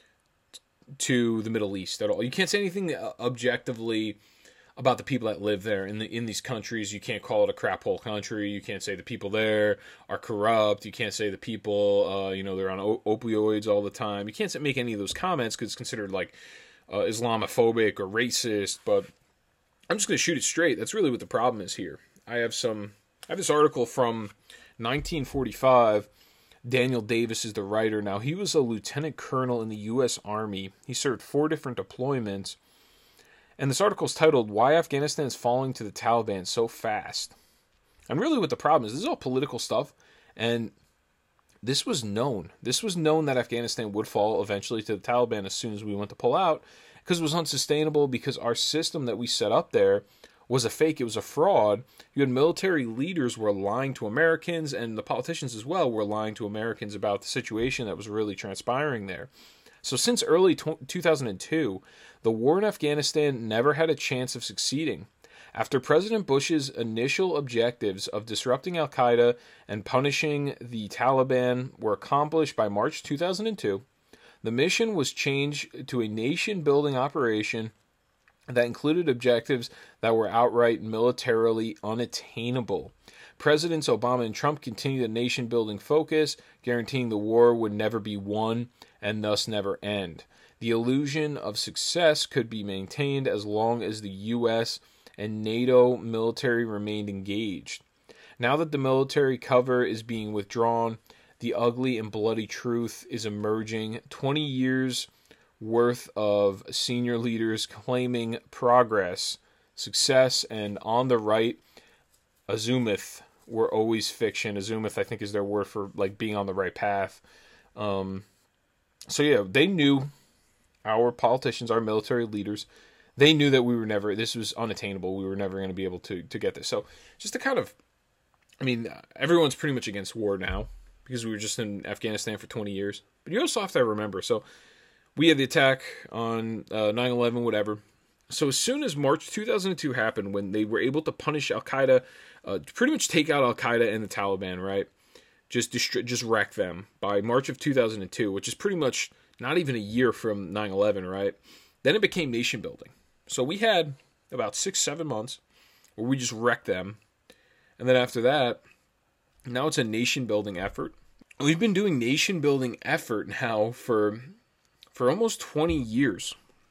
to the Middle East at all. You can't say anything objectively about the people that live there in the in these countries. You can't call it a crap hole country. You can't say the people there are corrupt. You can't say the people, uh, you know, they're on op- opioids all the time. You can't make any of those comments because it's considered like uh, Islamophobic or racist. But I'm just going to shoot it straight. That's really what the problem is here. I have some. I have this article from nineteen forty-five. Daniel Davis is the writer. Now, he was a lieutenant colonel in the U S Army. He served four different deployments. And this article is titled, Why Afghanistan is Falling to the Taliban So Fast. And really what the problem is, this is all political stuff, and this was known. This was known that Afghanistan would fall eventually to the Taliban as soon as we went to pull out, because it was unsustainable, because our system that we set up there was a fake, it was a fraud. You had military leaders who were lying to Americans, and the politicians as well were lying to Americans about the situation that was really transpiring there. So since early two thousand two, the war in Afghanistan never had a chance of succeeding. After President Bush's initial objectives of disrupting al-Qaeda and punishing the Taliban were accomplished by March two thousand two, the mission was changed to a nation-building operation that included objectives that were outright militarily unattainable. Presidents Obama and Trump continued a nation-building focus, guaranteeing the war would never be won and thus never end. The illusion of success could be maintained as long as the U S and NATO military remained engaged. Now that the military cover is being withdrawn, the ugly and bloody truth is emerging. twenty years worth of senior leaders claiming progress, success, and on the right azimuth were always fiction. Azimuth, I think, is their word for like being on the right path. Um, so yeah, they knew, our politicians, our military leaders, they knew that we were never, this was unattainable. We were never going to be able to to get this. So just to kind of, I mean, everyone's pretty much against war now because we were just in Afghanistan for twenty years. But you also have to remember, so we had the attack on uh, nine eleven, whatever. So as soon as March two thousand two happened, when they were able to punish al-Qaeda, uh, pretty much take out al-Qaeda and the Taliban, right? Just dist- just wreck them by March of two thousand two, which is pretty much not even a year from nine eleven, right? Then it became nation building. So we had about six, seven months where we just wrecked them. And then after that, now it's a nation building effort. We've been doing nation building effort now for for almost twenty years.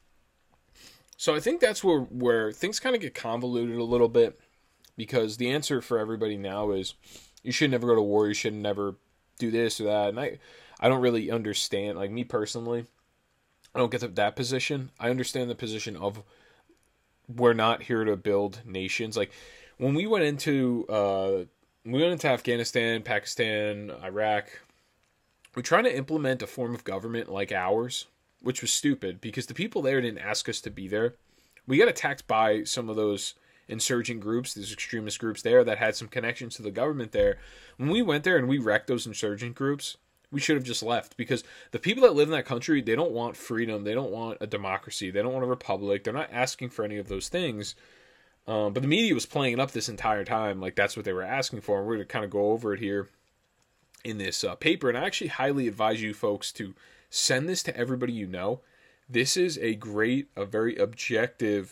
So I think that's where, where things kind of get convoluted a little bit, because the answer for everybody now is you should never go to war, you should never do this or that. And I, I don't really understand, like me personally, I don't get to that position. I understand the position of we're not here to build nations. Like when we went into uh, we went into Afghanistan, Pakistan, Iraq, we're trying to implement a form of government like ours, which was stupid because the people there didn't ask us to be there. We got attacked by some of those insurgent groups, these extremist groups there that had some connections to the government there. When we went there and we wrecked those insurgent groups, we should have just left, because the people that live in that country, they don't want freedom, they don't want a democracy, they don't want a republic, they're not asking for any of those things. Um, but the media was playing it up this entire time like that's what they were asking for, and we're going to kind of go over it here in this uh, paper. And I actually highly advise you folks to send this to everybody you know. This is a great, a very objective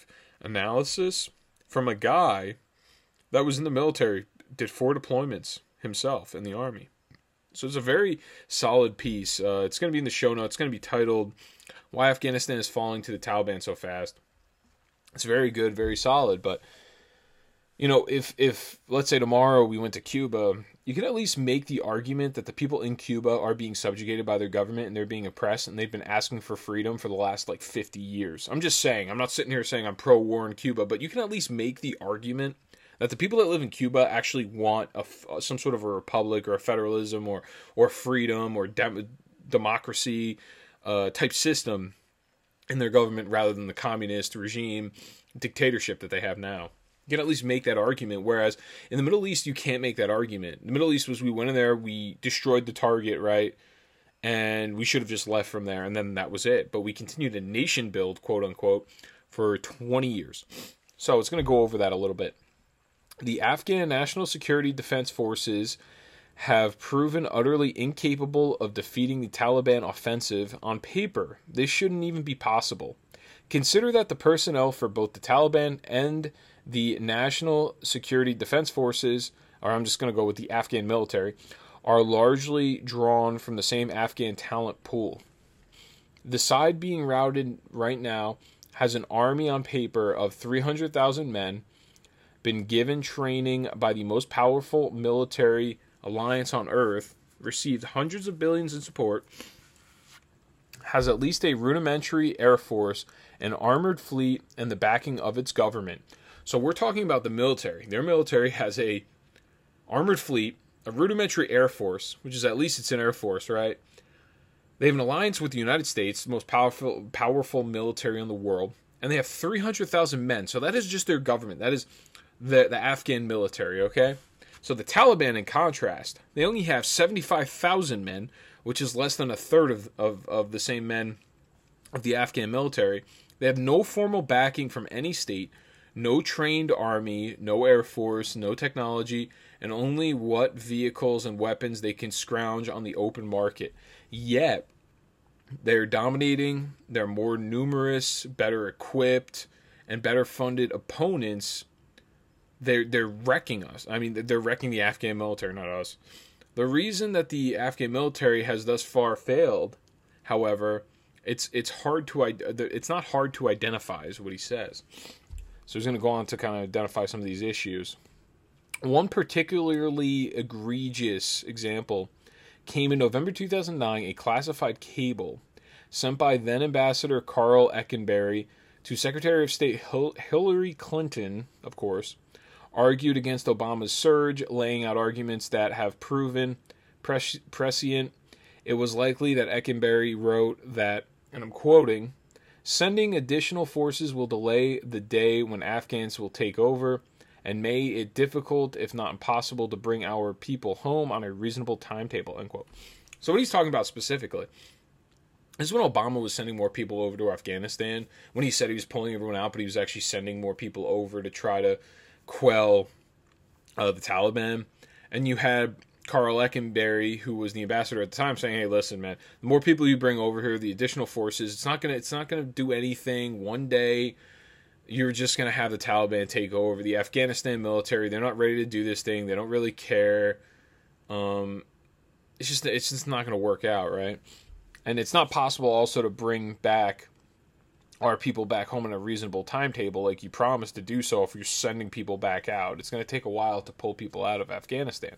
analysis from a guy that was in the military, did four deployments himself in the Army. So it's a very solid piece. Uh, it's going to be in the show notes. It's going to be titled, Why Afghanistan is Falling to the Taliban So Fast. It's very good, very solid. But, you know, if, if let's say tomorrow we went to Cuba, you can at least make the argument that the people in Cuba are being subjugated by their government and they're being oppressed, and they've been asking for freedom for the last, like, fifty years. I'm just saying. I'm not sitting here saying I'm pro-war in Cuba, but you can at least make the argument that the people that live in Cuba actually want a, some sort of a republic or a federalism or or freedom or dem- democracy uh, type system in their government rather than the communist regime dictatorship that they have now. You can at least make that argument, whereas in the Middle East, you can't make that argument. The Middle East was, we went in there, we destroyed the target, right? And we should have just left from there, and then that was it. But we continued to nation build, quote unquote, for twenty years. So it's going to go over that a little bit. The Afghan National Security Defense Forces have proven utterly incapable of defeating the Taliban offensive. On paper, this shouldn't even be possible. Consider that the personnel for both the Taliban and the National Security Defense Forces, or I'm just going to go with the Afghan military, are largely drawn from the same Afghan talent pool. The side being routed right now has an army on paper of three hundred thousand men, been given training by the most powerful military alliance on earth, received hundreds of billions in support, has at least a rudimentary air force, an armored fleet, and the backing of its government. So we're talking about the military. Their military has a armored fleet, a rudimentary air force, which is at least it's an air force, right? They have an alliance with the United States, the most powerful powerful military in the world, and they have three hundred thousand men. So that is just their government. That is the, the Afghan military, okay? So the Taliban, in contrast, they only have seventy-five thousand men, which is less than a third of, of, of the same men of the Afghan military. They have no formal backing from any state, no trained army, no air force, no technology, and only what vehicles and weapons they can scrounge on the open market. Yet, they're dominating their more numerous, better equipped, and better funded opponents. They're, they're wrecking us. I mean, they're wrecking the Afghan military, not us. The reason that the Afghan military has thus far failed, however, it's it's hard to it's not hard to identify, is what he says. So he's going to go on to kind of identify some of these issues. One particularly egregious example came in November two thousand nine, a classified cable sent by then Ambassador Carl Eckenberry to Secretary of State Hil- Hillary Clinton, of course, argued against Obama's surge, laying out arguments that have proven pres- prescient. It was likely that Eckenberry wrote that, and I'm quoting, "Sending additional forces will delay the day when Afghans will take over and made it difficult, if not impossible, to bring our people home on a reasonable timetable," end quote. So what he's talking about specifically is when Obama was sending more people over to Afghanistan, when he said he was pulling everyone out, but he was actually sending more people over to try to quell uh, the Taliban. And you had Carl Eckenberry, who was the ambassador at the time, saying, "Hey, listen, man, the more people you bring over here, the additional forces, it's not gonna, it's not gonna do anything. One day, you're just gonna have the Taliban take over the Afghanistan military. They're not ready to do this thing. They don't really care. Um, it's just, it's just not gonna work out, right? And it's not possible also to bring back our people back home in a reasonable timetable like you promised to do so if you're sending people back out. It's going to take a while to pull people out of Afghanistan."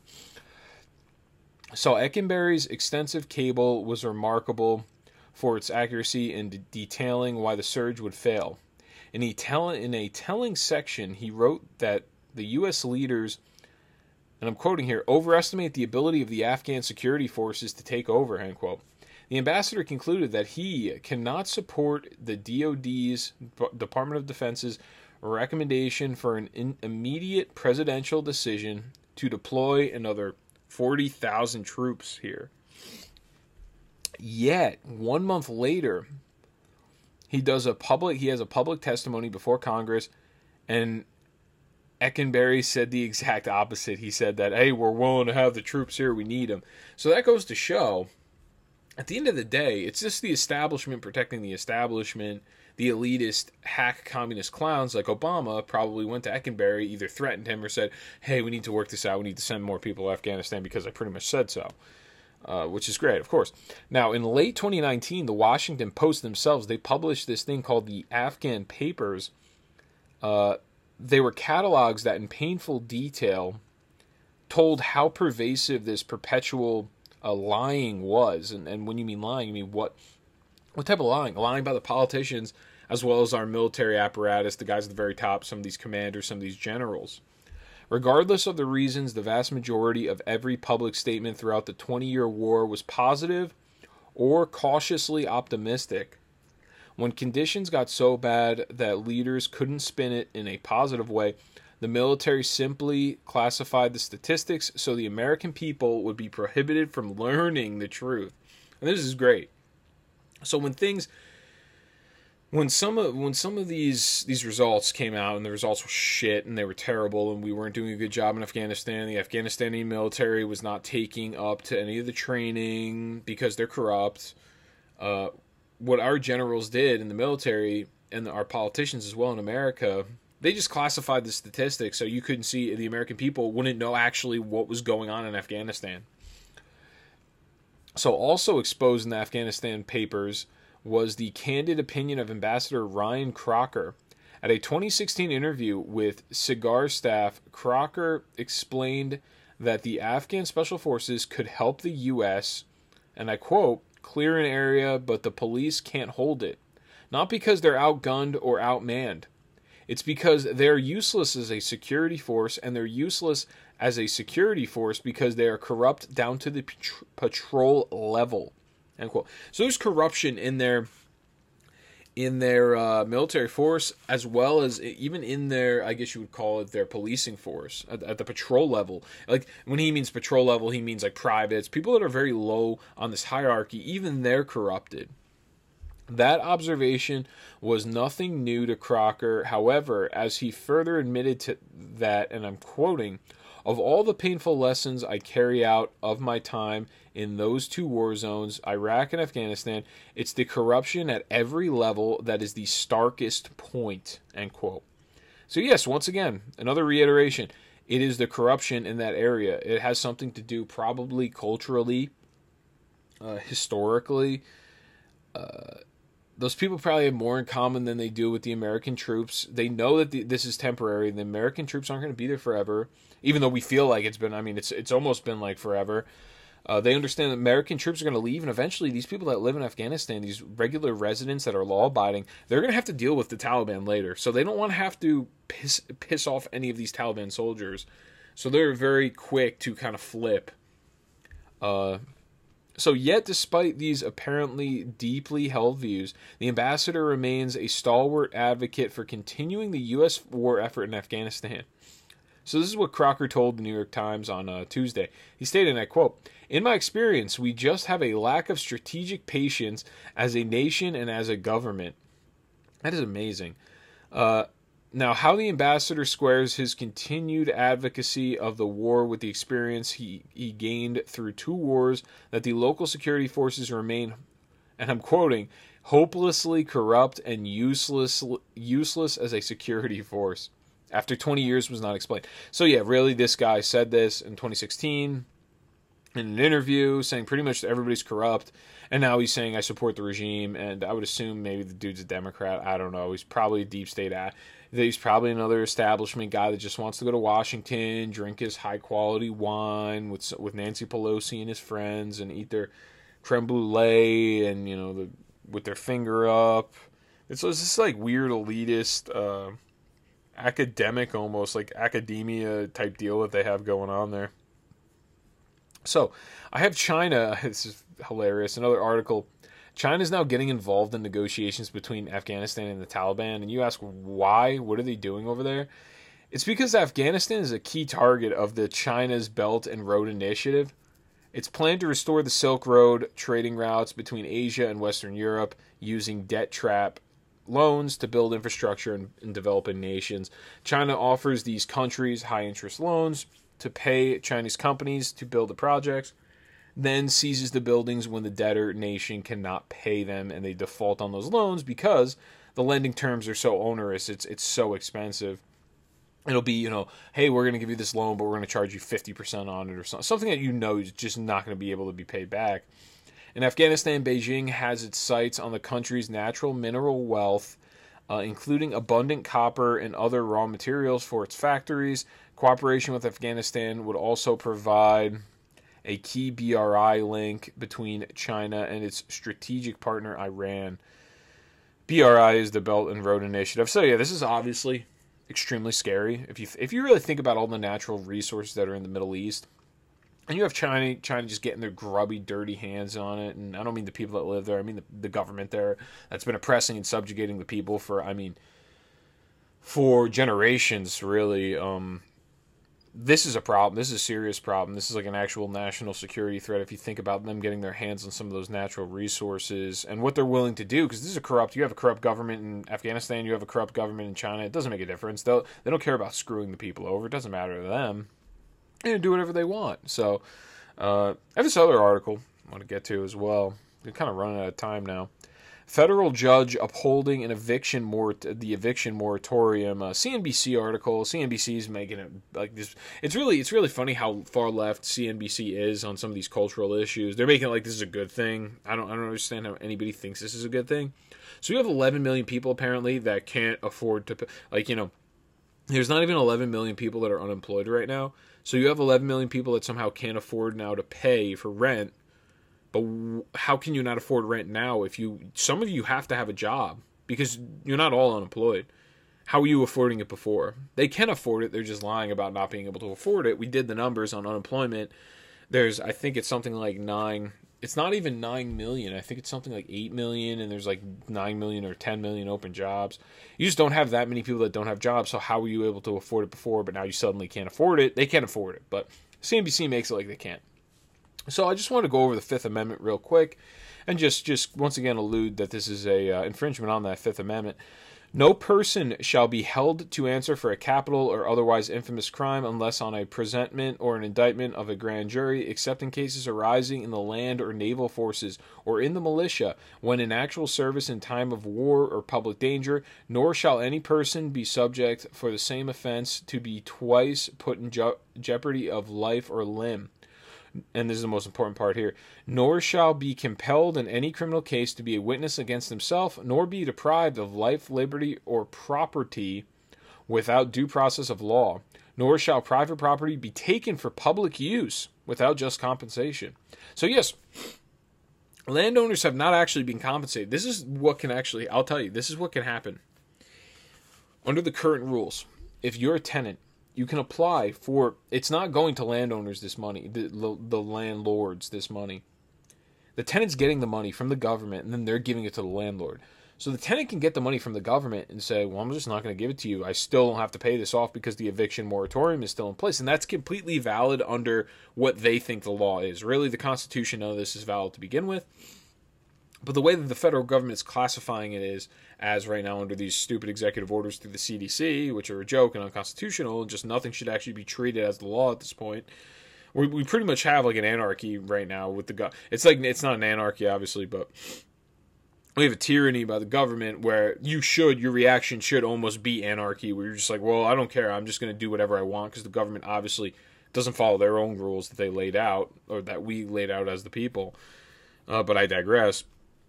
So Eckenberry's extensive cable was remarkable for its accuracy in de- detailing why the surge would fail. In a, tell- in a telling section, he wrote that the U S leaders, and I'm quoting here, "overestimate the ability of the Afghan security forces to take over," end quote. The ambassador concluded that he cannot support the D O D's, Department of Defense's, recommendation for an in- immediate presidential decision to deploy another forty thousand troops here. Yet, one month later, he does a public he has a public testimony before Congress, and Eckenberry said the exact opposite. He said that, "Hey, we're willing to have the troops here, we need them." So that goes to show, at the end of the day, it's just the establishment protecting the establishment. the elitist hack communist clowns like Obama probably went to Eckenberry, either threatened him or said, hey, we need to work this out. We need to send more people to Afghanistan because I pretty much said so. Uh, which is great, of course. Now, in late twenty nineteen, the Washington Post themselves, they published this thing called the Afghan Papers. Uh, they were catalogs that in painful detail told how pervasive this perpetual uh, lying was. And, and when you mean lying, you mean what what type of lying? Lying by the politicians as well as our military apparatus, the guys at the very top, some of these commanders, some of these generals. Regardless of the reasons, the vast majority of every public statement throughout the twenty-year war was positive or cautiously optimistic. When conditions got so bad that leaders couldn't spin it in a positive way, the military simply classified the statistics so the American people would be prohibited from learning the truth. And this is great. So when things... When some of when some of these these results came out and the results were shit and they were terrible and we weren't doing a good job in Afghanistan, the Afghanistani military was not taking up to any of the training because they're corrupt. Uh, what our generals did in the military and our politicians as well in America, they just classified the statistics so you couldn't see, the American people wouldn't know actually what was going on in Afghanistan. So also exposed in the Afghanistan papers was the candid opinion of Ambassador Ryan Crocker. At a twenty sixteen interview with Cigar Staff, Crocker explained that the Afghan Special Forces could help the U S, and I quote, clear an area, but the police can't hold it. Not because they're outgunned or outmanned. It's because they're useless as a security force, and they're useless as a security force because they are corrupt down to the pat- patrol level. End quote. So there's corruption in their in their uh, military force, as well as even in their, I guess you would call it, their policing force at, at the patrol level. Like when he means patrol level, he means like privates, people that are very low on this hierarchy. Even they're corrupted. That observation was nothing new to Crocker. However, as he further admitted to that, and I'm quoting, of all the painful lessons I carry out of my time in those two war zones, Iraq and Afghanistan, it's the corruption at every level that is the starkest point, end quote. So yes, once again, another reiteration, it is the corruption in that area. It has something to do probably culturally, uh, historically. Uh, those people probably have more in common than they do with the American troops. They know that the, this is temporary. The American troops aren't going to be there forever, even though we feel like it's been, I mean, it's it's almost been like forever. Uh, they understand that American troops are going to leave, and eventually these people that live in Afghanistan, these regular residents that are law-abiding, they're going to have to deal with the Taliban later. So they don't want to have to piss, piss off any of these Taliban soldiers. So they're very quick to kind of flip. Uh, so yet, despite these apparently deeply held views, the ambassador remains a stalwart advocate for continuing the U S war effort in Afghanistan. So this is what Crocker told the New York Times on uh, Tuesday. He stated, and I quote, "In my experience, we just have a lack of strategic patience as a nation and as a government." That is amazing. Uh, now, how the ambassador squares his continued advocacy of the war with the experience he, he gained through two wars that the local security forces remain, and I'm quoting, hopelessly corrupt and useless, useless as a security force. After twenty years was not explained. So yeah, really, this guy said this in twenty sixteen in an interview, saying pretty much everybody's corrupt, and now he's saying I support the regime, and I would assume maybe the dude's a Democrat. I don't know. He's probably a deep state ad. He's probably another establishment guy that just wants to go to Washington, drink his high-quality wine with with Nancy Pelosi and his friends, and eat their creme brulee, and, you know, the, with their finger up. It's, it's this, like, weird elitist... Uh, academic, almost like academia type deal that they have going on there. So I have China. This is hilarious. Another article. China is now getting involved in negotiations between Afghanistan and the Taliban. And you ask why? What are they doing over there? It's because Afghanistan is a key target of the China's Belt and Road Initiative. It's planned to restore the Silk Road trading routes between Asia and Western Europe using debt trap loans to build infrastructure in, in developing nations. China offers these countries high-interest loans to pay Chinese companies to build the projects, then seizes the buildings when the debtor nation cannot pay them, and they default on those loans because the lending terms are so onerous. It's it's so expensive. It'll be, you know, hey, we're going to give you this loan, but we're going to charge you fifty percent on it or something. Something that you know is just not going to be able to be paid back. In Afghanistan, Beijing has its sights on the country's natural mineral wealth, uh, including abundant copper and other raw materials for its factories. Cooperation with Afghanistan would also provide a key B R I link between China and its strategic partner, Iran. B R I is the Belt and Road Initiative. So, yeah, this is obviously extremely scary. If you if you really think about all the natural resources that are in the Middle East, and you have China, China just getting their grubby, dirty hands on it, and I don't mean the people that live there, I mean the, the government there that's been oppressing and subjugating the people for, I mean, for generations, really. Um, this is a problem. This is a serious problem. This is like an actual national security threat if you think about them getting their hands on some of those natural resources and what they're willing to do, because this is a corrupt, you have a corrupt government in Afghanistan, you have a corrupt government in China. It doesn't make a difference. They'll, they don't care about screwing the people over. It doesn't matter to them. And do whatever they want. So, uh, I have this other article I want to get to as well. We're kind of running out of time now. Federal judge upholding an eviction mor- the eviction moratorium. Uh, C N B C article. C N B C is making it like this. It's really it's really funny how far left C N B C is on some of these cultural issues. They're making it like this is a good thing. I don't I don't understand how anybody thinks this is a good thing. So you have eleven million people apparently that can't afford to, like, you know, there's not even eleven million people that are unemployed right now. So you have eleven million people that somehow can't afford now to pay for rent. But how can you not afford rent now if you, some of you have to have a job because you're not all unemployed. How were you affording it before? They can afford it. They're just lying about not being able to afford it. We did the numbers on unemployment. There's, I think it's something like nine, it's not even nine million. I think it's something like eight million, and there's like nine million or ten million open jobs. You just don't have that many people that don't have jobs. So how were you able to afford it before, but now you suddenly can't afford it? They can't afford it, but C N B C makes it like they can't. So I just want to go over the Fifth Amendment real quick and just, just once again allude that this is a uh, infringement on that Fifth Amendment. No person shall be held to answer for a capital or otherwise infamous crime unless on a presentment or an indictment of a grand jury, except in cases arising in the land or naval forces or in the militia when in actual service in time of war or public danger, nor shall any person be subject for the same offense to be twice put in je- jeopardy of life or limb. And this is the most important part here, nor shall be compelled in any criminal case to be a witness against himself, nor be deprived of life, liberty, or property without due process of law, nor shall private property be taken for public use without just compensation. So yes, landowners have not actually been compensated. This is what can actually, I'll tell you, this is what can happen. Under the current rules, if you're a tenant, you can apply for, it's not going to landowners this money, the, the, the landlords this money. The tenant's getting the money from the government, and then they're giving it to the landlord. So the tenant can get the money from the government and say, well, I'm just not going to give it to you. I still don't have to pay this off because the eviction moratorium is still in place. And that's completely valid under what they think the law is. Really, the Constitution, none of this is valid to begin with. But the way that the federal government is classifying it is, as right now under these stupid executive orders through the C D C, which are a joke and unconstitutional, and just nothing should actually be treated as the law at this point. We we pretty much have like an anarchy right now with the go- It's like it's not an anarchy, obviously, but we have a tyranny by the government where you should, your reaction should almost be anarchy, where you're just like, well, I don't care, I'm just going to do whatever I want, because the government obviously doesn't follow their own rules that they laid out, or that we laid out as the people. Uh, but I digress.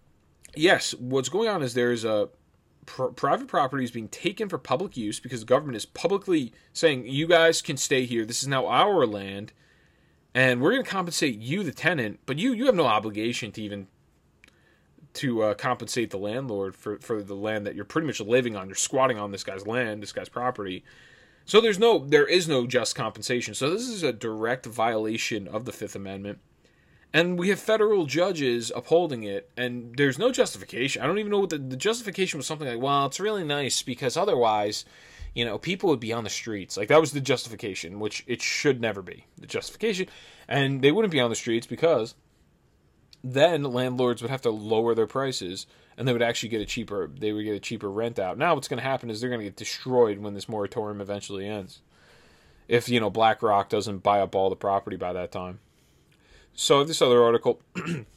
Yes, what's going on is there's a pr- private property is being taken for public use because the government is publicly saying, you guys can stay here, this is now our land, and we're going to compensate you, the tenant, but you, you have no obligation to even to uh, compensate the landlord for, for the land that you're pretty much living on. You're squatting on this guy's land, this guy's property. So there's no, there is no just compensation. So this is a direct violation of the Fifth Amendment. And we have federal judges upholding it, and there's no justification. I don't even know what the, the justification was. Something like, well, it's really nice because otherwise, you know, people would be on the streets. Like, that was the justification, which it should never be the justification. And they wouldn't be on the streets because then landlords would have to lower their prices, and they would actually get a cheaper, they would get a cheaper rent out. Now what's going to happen is they're going to get destroyed when this moratorium eventually ends. If, you know, BlackRock doesn't buy up all the property by that time. So this other article,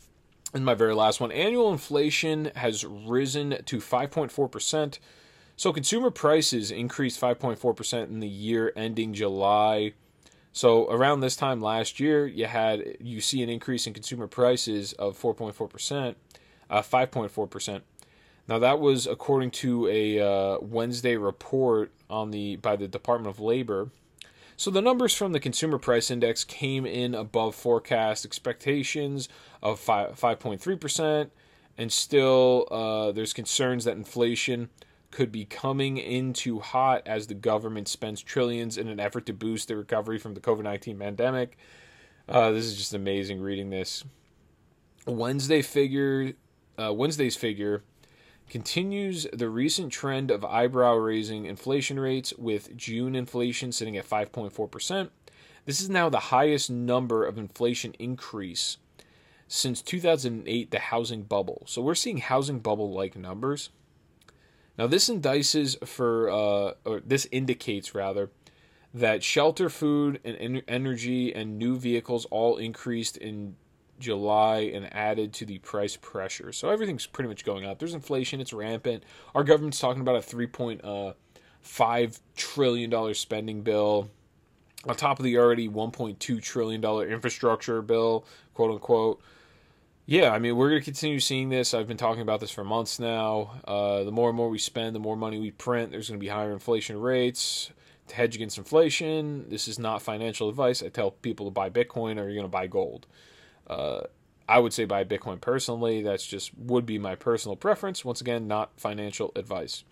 And my very last one, annual inflation has risen to five point four percent. So consumer prices increased five point four percent in the year ending July. So around this time last year, you had you see an increase in consumer prices of four point four percent, uh, five point four percent. Now that was according to a uh, Wednesday report on the by the Department of Labor. So the numbers from the Consumer Price Index came in above forecast expectations of five point three percent, and still uh, there's concerns that inflation could be coming in too hot as the government spends trillions in an effort to boost the recovery from the covid nineteen pandemic. Uh, this is just amazing reading this. Wednesday figure, uh, Wednesday's figure continues the recent trend of eyebrow-raising inflation rates, with June inflation sitting at five point four percent. This is now the highest number of inflation increase since two thousand eight, the housing bubble. So we're seeing housing bubble-like numbers. Now this indices for, uh, or this indicates rather, that shelter, food, and en- energy and new vehicles all increased in July and added to the price pressure. So everything's pretty much going up. There's inflation, it's rampant. Our government's talking about a three point five trillion dollars spending bill on top of the already one point two trillion dollars infrastructure bill, quote unquote. Yeah, I mean, we're going to continue seeing this. I've been talking about this for months now. Uh, the more and more we spend, the more money we print. There's going to be higher inflation rates to hedge against inflation. This is not financial advice. I tell people to buy Bitcoin or you're going to buy gold. Uh, I would say buy Bitcoin personally. That's just would be my personal preference. Once again, not financial advice.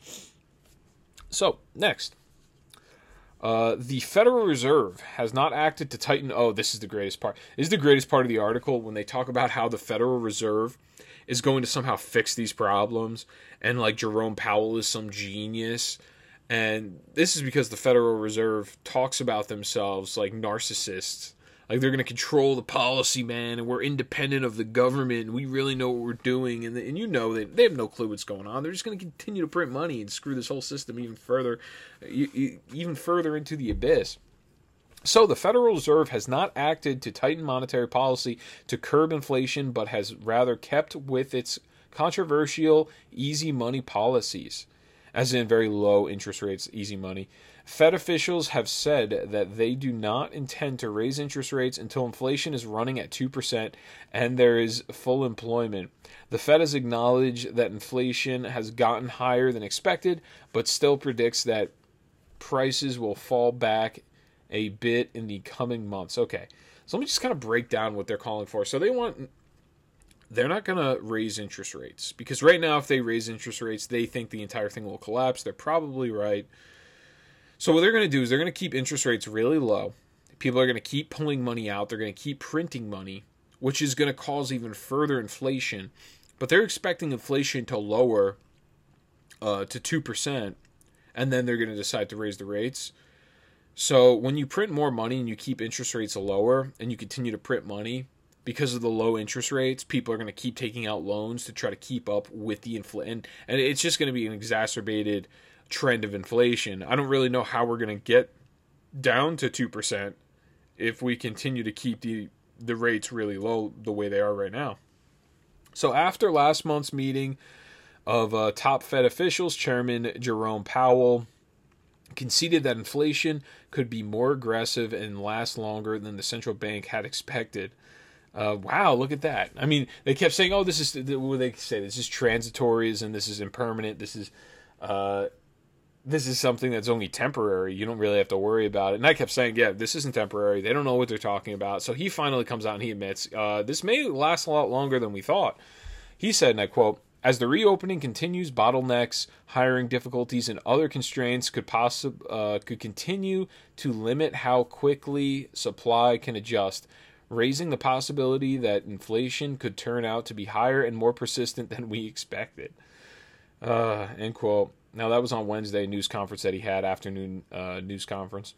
So, next. Uh, the Federal Reserve has not acted to tighten... Oh, this is the greatest part. This is the greatest part of the article when they talk about how the Federal Reserve is going to somehow fix these problems. And, like, Jerome Powell is some genius. And this is because the Federal Reserve talks about themselves like narcissists. Like, they're going to control the policy, man, and we're independent of the government, and we really know what we're doing. And, the, and you know, they, they have no clue what's going on. They're just going to continue to print money and screw this whole system even further, even further into the abyss. So the Federal Reserve has not acted to tighten monetary policy to curb inflation, but has rather kept with its controversial easy money policies, as in very low interest rates, easy money. Fed officials have said that they do not intend to raise interest rates until inflation is running at two percent and there is full employment. The Fed has acknowledged that inflation has gotten higher than expected, but still predicts that prices will fall back a bit in the coming months. Okay, so let me just kind of break down what they're calling for. So they want... They're not going to raise interest rates, because right now if they raise interest rates, they think the entire thing will collapse. They're probably right. So what they're going to do is they're going to keep interest rates really low. People are going to keep pulling money out. They're going to keep printing money, which is going to cause even further inflation. But they're expecting inflation to lower uh, to two percent, and then they're going to decide to raise the rates. So when you print more money and you keep interest rates lower and you continue to print money, because of the low interest rates, people are going to keep taking out loans to try to keep up with the inflation. And it's just going to be an exacerbated trend of inflation. I don't really know how we're going to get down to two percent if we continue to keep the, the rates really low the way they are right now. So after last month's meeting of uh, top Fed officials, Chairman Jerome Powell conceded that inflation could be more aggressive and last longer than the central bank had expected. Uh, wow, look at that. I mean, they kept saying, oh, this is, what do they say? This is transitory, and this is impermanent. This is, uh, this is something that's only temporary. You don't really have to worry about it. And I kept saying, yeah, this isn't temporary. They don't know what they're talking about. So he finally comes out and he admits, uh, this may last a lot longer than we thought. He said, and I quote, as the reopening continues, bottlenecks, hiring difficulties, and other constraints could possi- uh, could continue to limit how quickly supply can adjust, raising the possibility that inflation could turn out to be higher and more persistent than we expected. Uh, end quote. Now, that was on Wednesday, news conference that he had, afternoon uh, news conference.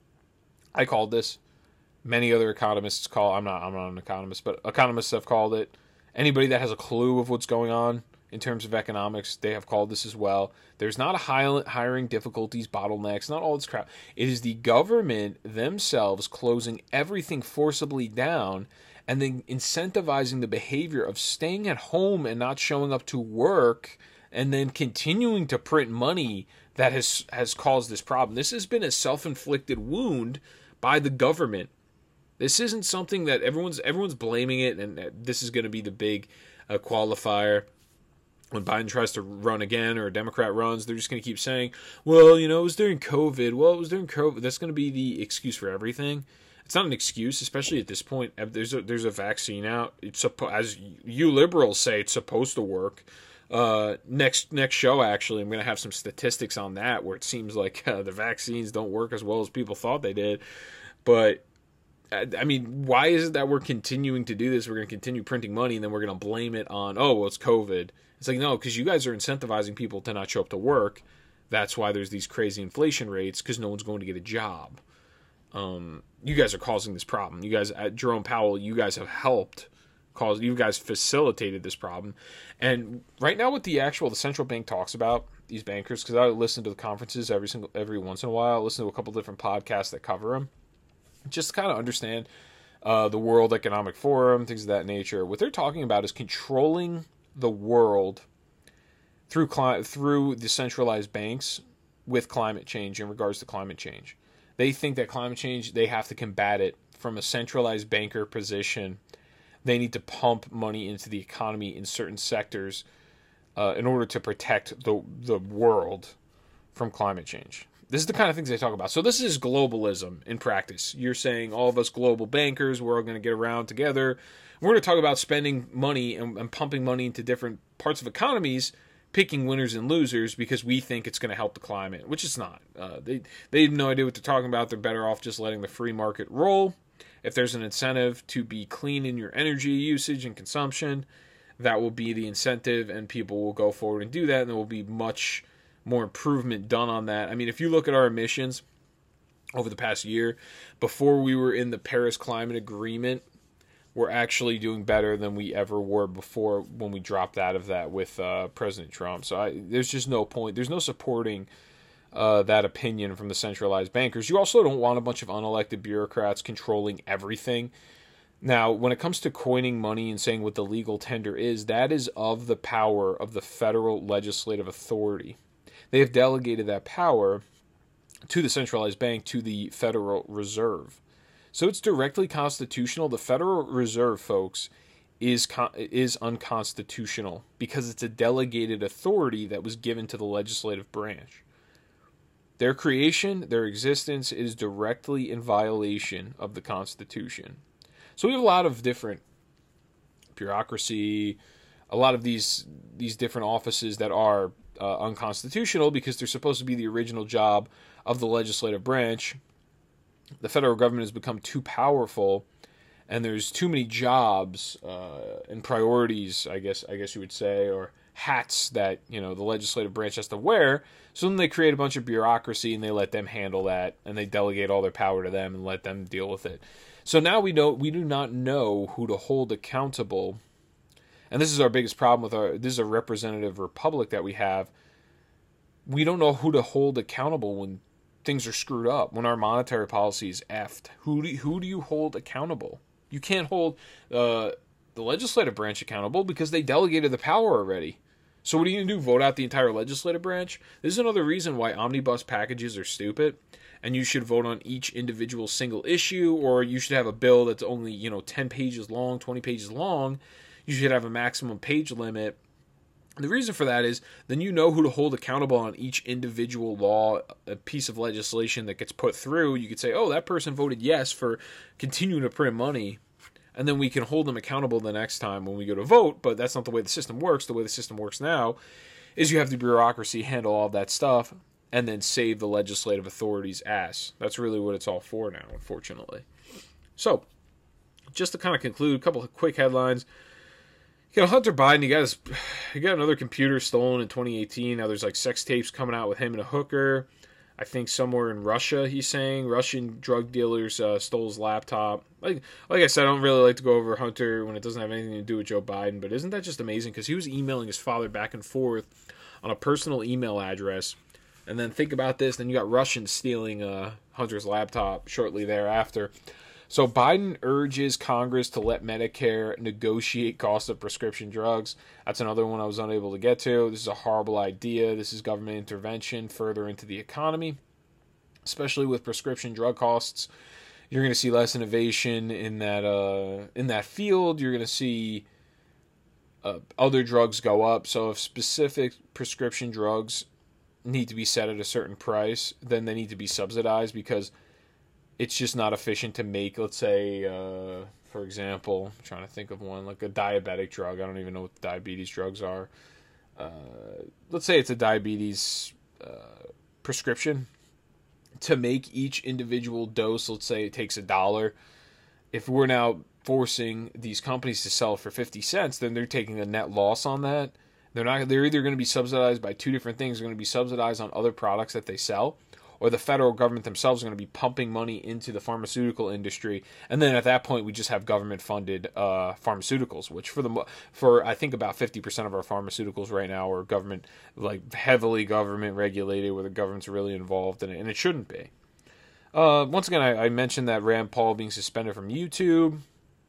I called this. Many other economists call. I'm not. I'm not an economist, but economists have called it. Anybody that has a clue of what's going on in terms of economics, they have called this as well. There's not a high, hiring difficulties, bottlenecks, not all this crap. It is the government themselves closing everything forcibly down and then incentivizing the behavior of staying at home and not showing up to work, and then continuing to print money that has has caused this problem. This has been a self-inflicted wound by the government. This isn't something that everyone's everyone's blaming it, and this is going to be the big uh, qualifier when Biden tries to run again or a Democrat runs. They're just going to keep saying, well, you know, it was during COVID. Well, it was during COVID. That's going to be the excuse for everything. It's not an excuse, especially at this point. There's a, there's a vaccine out. It's suppo- as you liberals say, it's supposed to work. Uh, next next show, actually, I'm going to have some statistics on that, where it seems like uh, the vaccines don't work as well as people thought they did. But I mean, why is it that we're continuing to do this? We're going to continue printing money, and then we're going to blame it on, oh, well, it's COVID. It's like, no, because you guys are incentivizing people to not show up to work. That's why there's these crazy inflation rates, because no one's going to get a job. Um, you guys are causing this problem. You guys, at Jerome Powell, you guys have helped cause, you guys facilitated this problem. And right now, what the actual, the central bank talks about, these bankers, because I listen to the conferences every single, every once in a while, I listen to a couple different podcasts that cover them, just to kind of understand uh, the World Economic Forum, things of that nature. What they're talking about is controlling the world through cli- through the centralized banks with climate change, in regards to climate change. They think that climate change, they have to combat it from a centralized banker position. They need to pump money into the economy in certain sectors uh, in order to protect the the world from climate change. This is the kind of things they talk about. So this is globalism in practice. You're saying all of us global bankers, we're all going to get around together. We're going to talk about spending money and, and pumping money into different parts of economies, picking winners and losers because we think it's going to help the climate, which it's not. Uh, they they have no idea what they're talking about. They're better off just letting the free market roll. If there's an incentive to be clean in your energy usage and consumption, that will be the incentive, and people will go forward and do that, and there will be much more improvement done on that. I mean, if you look at our emissions over the past year, before we were in the Paris Climate Agreement, we're actually doing better than we ever were before when we dropped out of that with uh, President Trump. So I, there's just no point. There's no supporting uh, that opinion from the centralized bankers. You also don't want a bunch of unelected bureaucrats controlling everything. Now, when it comes to coining money and saying what the legal tender is, that is of the power of the federal legislative authority. They have delegated that power to the centralized bank, to the Federal Reserve. So it's directly constitutional. The Federal Reserve, folks, is is unconstitutional because it's a delegated authority that was given to the legislative branch. Their creation, their existence is directly in violation of the Constitution. So we have a lot of different bureaucracy, a lot of these these different offices that are uh, unconstitutional because they're supposed to be the original job of the legislative branch. The federal government has become too powerful, and there's too many jobs uh, and priorities, I guess I guess you would say, or hats that, you know, the legislative branch has to wear. So then they create a bunch of bureaucracy and they let them handle that, and they delegate all their power to them and let them deal with it. So now we know we do not know who to hold accountable, and this is our biggest problem with our. This is a representative republic that we have. We don't know who to hold accountable when things are screwed up, when our monetary policy is effed. Who do, who do you hold accountable? You can't hold uh, the legislative branch accountable because they delegated the power already. So what are you going to do, vote out the entire legislative branch? This is another reason why omnibus packages are stupid, and you should vote on each individual single issue, or you should have a bill that's only, you know, ten pages long, twenty pages long. You should have a maximum page limit. The reason for that is then you know who to hold accountable on each individual law, a piece of legislation that gets put through. You could say, oh, that person voted yes for continuing to print money, and then we can hold them accountable the next time when we go to vote, but that's not the way the system works. The way the system works now is you have the bureaucracy handle all of that stuff and then save the legislative authority's ass. That's really what it's all for now, unfortunately. So, just to kind of conclude, a couple of quick headlines. You know, Hunter Biden, he got his, he got another computer stolen in twenty eighteen. Now there's like sex tapes coming out with him and a hooker. I think somewhere in Russia, he's saying. Russian drug dealers uh, stole his laptop. Like like I said, I don't really like to go over Hunter when it doesn't have anything to do with Joe Biden, but isn't that just amazing? Because he was emailing his father back and forth on a personal email address. And then think about this, then you got Russians stealing uh, Hunter's laptop shortly thereafter. So Biden urges Congress to let Medicare negotiate cost of prescription drugs. That's another one I was unable to get to. This is a horrible idea. This is government intervention further into the economy, especially with prescription drug costs. You're going to see less innovation in that uh, in that field. You're going to see uh, other drugs go up. So if specific prescription drugs need to be set at a certain price, then they need to be subsidized, because it's just not efficient to make, let's say, uh, for example, I'm trying to think of one, like a diabetic drug. I don't even know what diabetes drugs are. Uh, let's say it's a diabetes uh, prescription. To make each individual dose, let's say it takes a dollar. If we're now forcing these companies to sell for fifty cents, then they're taking a net loss on that. They're not. They're either going to be subsidized by two different things. They're going to be subsidized on other products that they sell, or the federal government themselves are going to be pumping money into the pharmaceutical industry, and then at that point we just have government-funded uh, pharmaceuticals, which for the for I think about fifty percent of our pharmaceuticals right now are government, like heavily government regulated, where the government's really involved in it, and it shouldn't be. Uh, once again, I, I mentioned that Rand Paul being suspended from YouTube,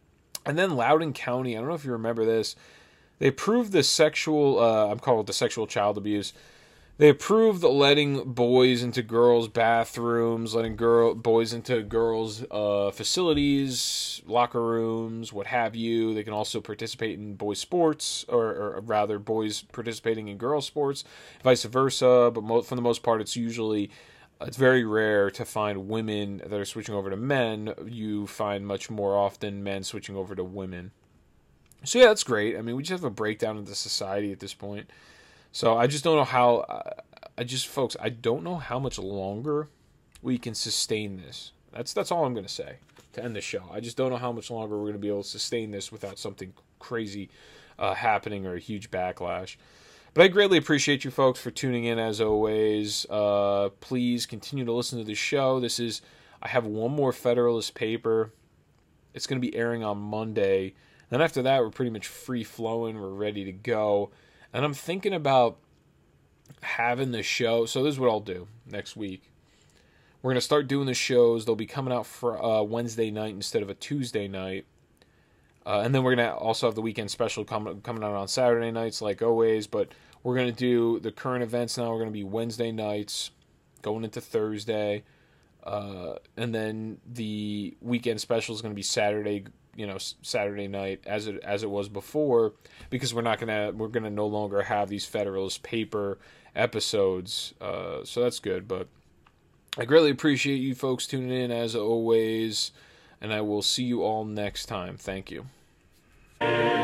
and then Loudoun County. I don't know if you remember this. They approved the sexual. Uh, I'm calling it the sexual child abuse. They approved letting boys into girls' bathrooms, letting girl boys into girls' uh, facilities, locker rooms, what have you. They can also participate in boys' sports, or, or rather, boys participating in girls' sports, vice versa. But mo- for the most part, it's usually it's very rare to find women that are switching over to men. You find much more often men switching over to women. So yeah, that's great. I mean, we just have a breakdown of the society at this point. So I just don't know how, I just, folks, I don't know how much longer we can sustain this. That's that's all I'm going to say to end the show. I just don't know how much longer we're going to be able to sustain this without something crazy uh, happening or a huge backlash. But I greatly appreciate you folks for tuning in as always. Uh, please continue to listen to the show. This is, I have one more Federalist paper. It's going to be airing on Monday. Then after that, we're pretty much free-flowing. We're ready to go. And I'm thinking about having the show. So this is what I'll do next week. We're going to start doing the shows. They'll be coming out for uh, Wednesday night instead of a Tuesday night. Uh, and then we're going to also have the weekend special com- coming out on Saturday nights like always. But we're going to do the current events now. We're going to be Wednesday nights going into Thursday. Uh, and then the weekend special is going to be Saturday you know, Saturday night as it as it was before, because we're not gonna we're gonna no longer have these Federalist paper episodes. Uh, so that's good. But I greatly appreciate you folks tuning in as always, and I will see you all next time. Thank you.